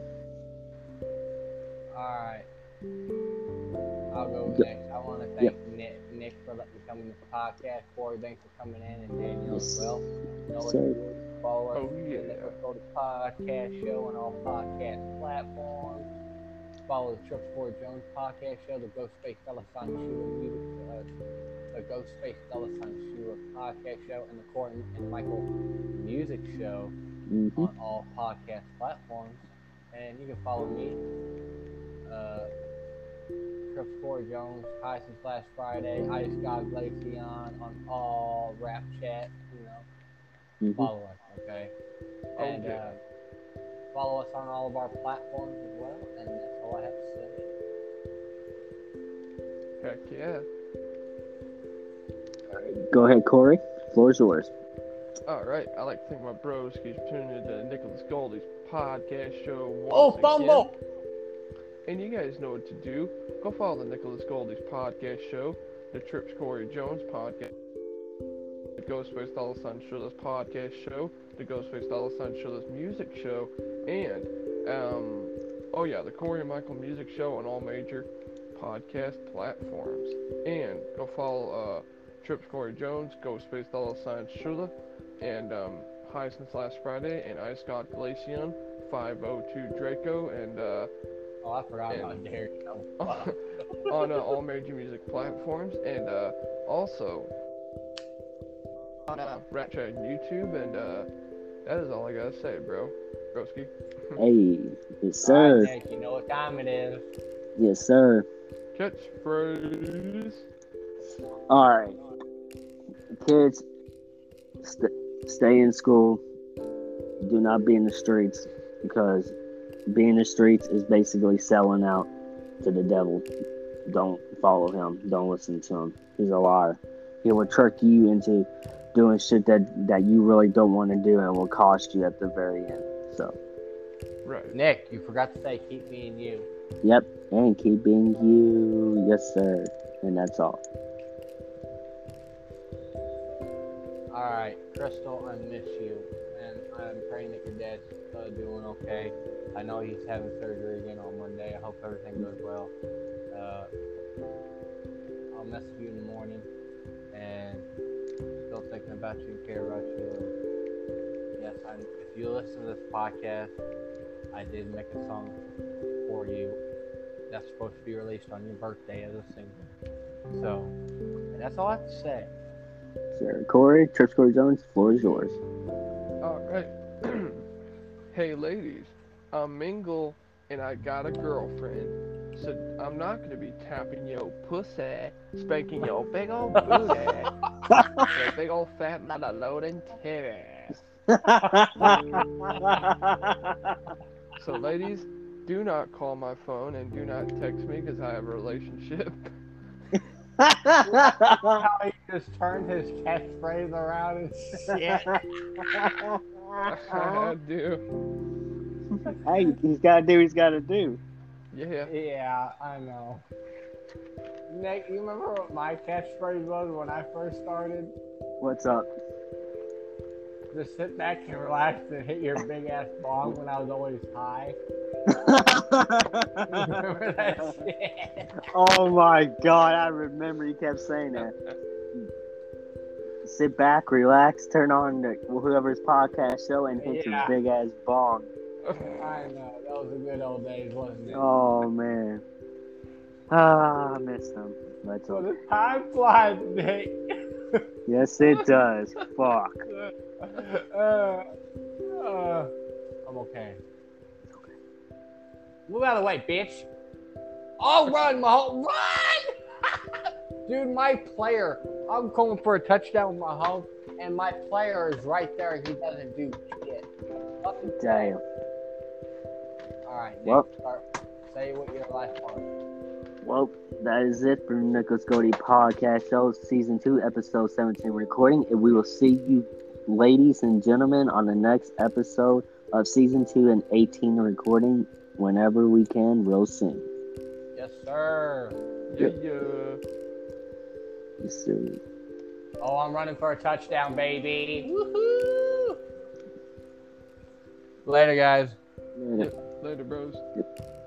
All right. I'll go Go- next. I want to thank Nick, Nick for letting me come in the podcast. Corey, thanks for coming in, and Daniel as Yes. well. You know what Sir. to do. Follow us Oh, at yeah. the Nicholas Gordy Podcast Show on all podcast platforms. Follow the Trips Corey Jones Podcast Show, the Ghostface Dollar Sign Schuler music, uh, the Ghostface Dollar Sign Schuler Podcast Show, and the Corey and Michael Music Show. Mm-hmm. on all podcast platforms. And you can follow me, uh, Trips Corey Jones, Tyson Slash Friday, Ice God Glacian on all rap chat. You know, Mm-hmm. follow us, okay? And Okay. uh, follow us on all of our platforms as well. And that's all I have to say. Heck yeah. Go ahead, Corey. Floor is yours. Alright, I'd like to thank my bros for tuning into Nicholas Goldie's podcast show once Oh, again. fumble! And you guys know what to do. Go follow the Nicholas Goldie's podcast show, the Trips Corey Jones podcast, the Ghostface Dollar Sign Shirtless podcast show, the Ghostface Dollar Sign Shirtless music show, and, um, oh yeah, the Corey and Michael music show on all major podcast platforms. And go follow, uh, Trips Corey Jones, Ghostface Dollar Sign Shirtless, and, um, Hyacinth Last Friday, and Ice God Glacian, five oh two Draco, and, uh, Oh, I forgot And- about Derek. on uh, all major music platforms, and uh, also on uh, Rat Chat YouTube, and uh, that is all I gotta say, bro. Broski. Hey, yes, All sir. right, Derek, you know what time it is. Yes, sir. Catchphrase. All right, kids, st- stay in school. Do not be in the streets, because being in the streets is basically selling out to the devil. Don't follow him. Don't listen to him. He's a liar. He will trick you into doing shit that, that you really don't want to do, and will cost you at the very end. So, Right. Nick, you forgot to say keep being you. yep, and keep being you. Yes, sir. And that's all. Alright, Crystal, I miss you. And I'm praying that your dad's uh, doing okay. I know he's having surgery again on Monday. I hope everything goes well. Uh, I'll message you in the morning. And still thinking about you and care about you. Yes, I, if you listen to this podcast, I did make a song for you that's supposed to be released on your birthday as a single. So, and that's all I have to say. Sir Corey, Church Corey Jones, floor is yours. Alright. Hey, ladies. I'm Mingle, and I got a girlfriend. So I'm not gonna be tapping your pussy, spanking your big old booty, your big old fat mother loading titties. So, ladies, do not call my phone and do not text me because I have a relationship. How he just turned his catchphrase around and shit. I do. Hey, he's gotta do what he's gotta do. Yeah. Yeah, I know. Nick, you remember what my catchphrase was when I first started? What's up? Just sit back and relax and hit your big ass bong when I was always high. Remember that shit? Oh my god, I remember you kept saying that. Sit back, relax, turn on the, whoever's podcast show, and hit Yeah. your big ass bong. I know. That was the good old days, wasn't it? Oh man. Ah, I miss them. That's So all. the time flies, Nick. Yes, it does. Fuck. uh, uh, I'm okay. Move out of the way, bitch. Oh, run, Mahomes. Run! Dude, my player. I'm going for a touchdown with Mahomes, and my player is right there, and he doesn't do shit. Fucking Damn. All right, Nick, Well- start. Say what your life was. Well, that is it for Nicholas Goldie Podcast Show, Season two, Episode seventeen recording. And we will see you, ladies and gentlemen, on the next episode of Season two and eighteen recording whenever we can, real soon. Yes, sir. Yeah, yeah. Yes, sir. Oh, I'm running for a touchdown, baby. Woohoo! Later, guys. Later. Later, bros. Yep.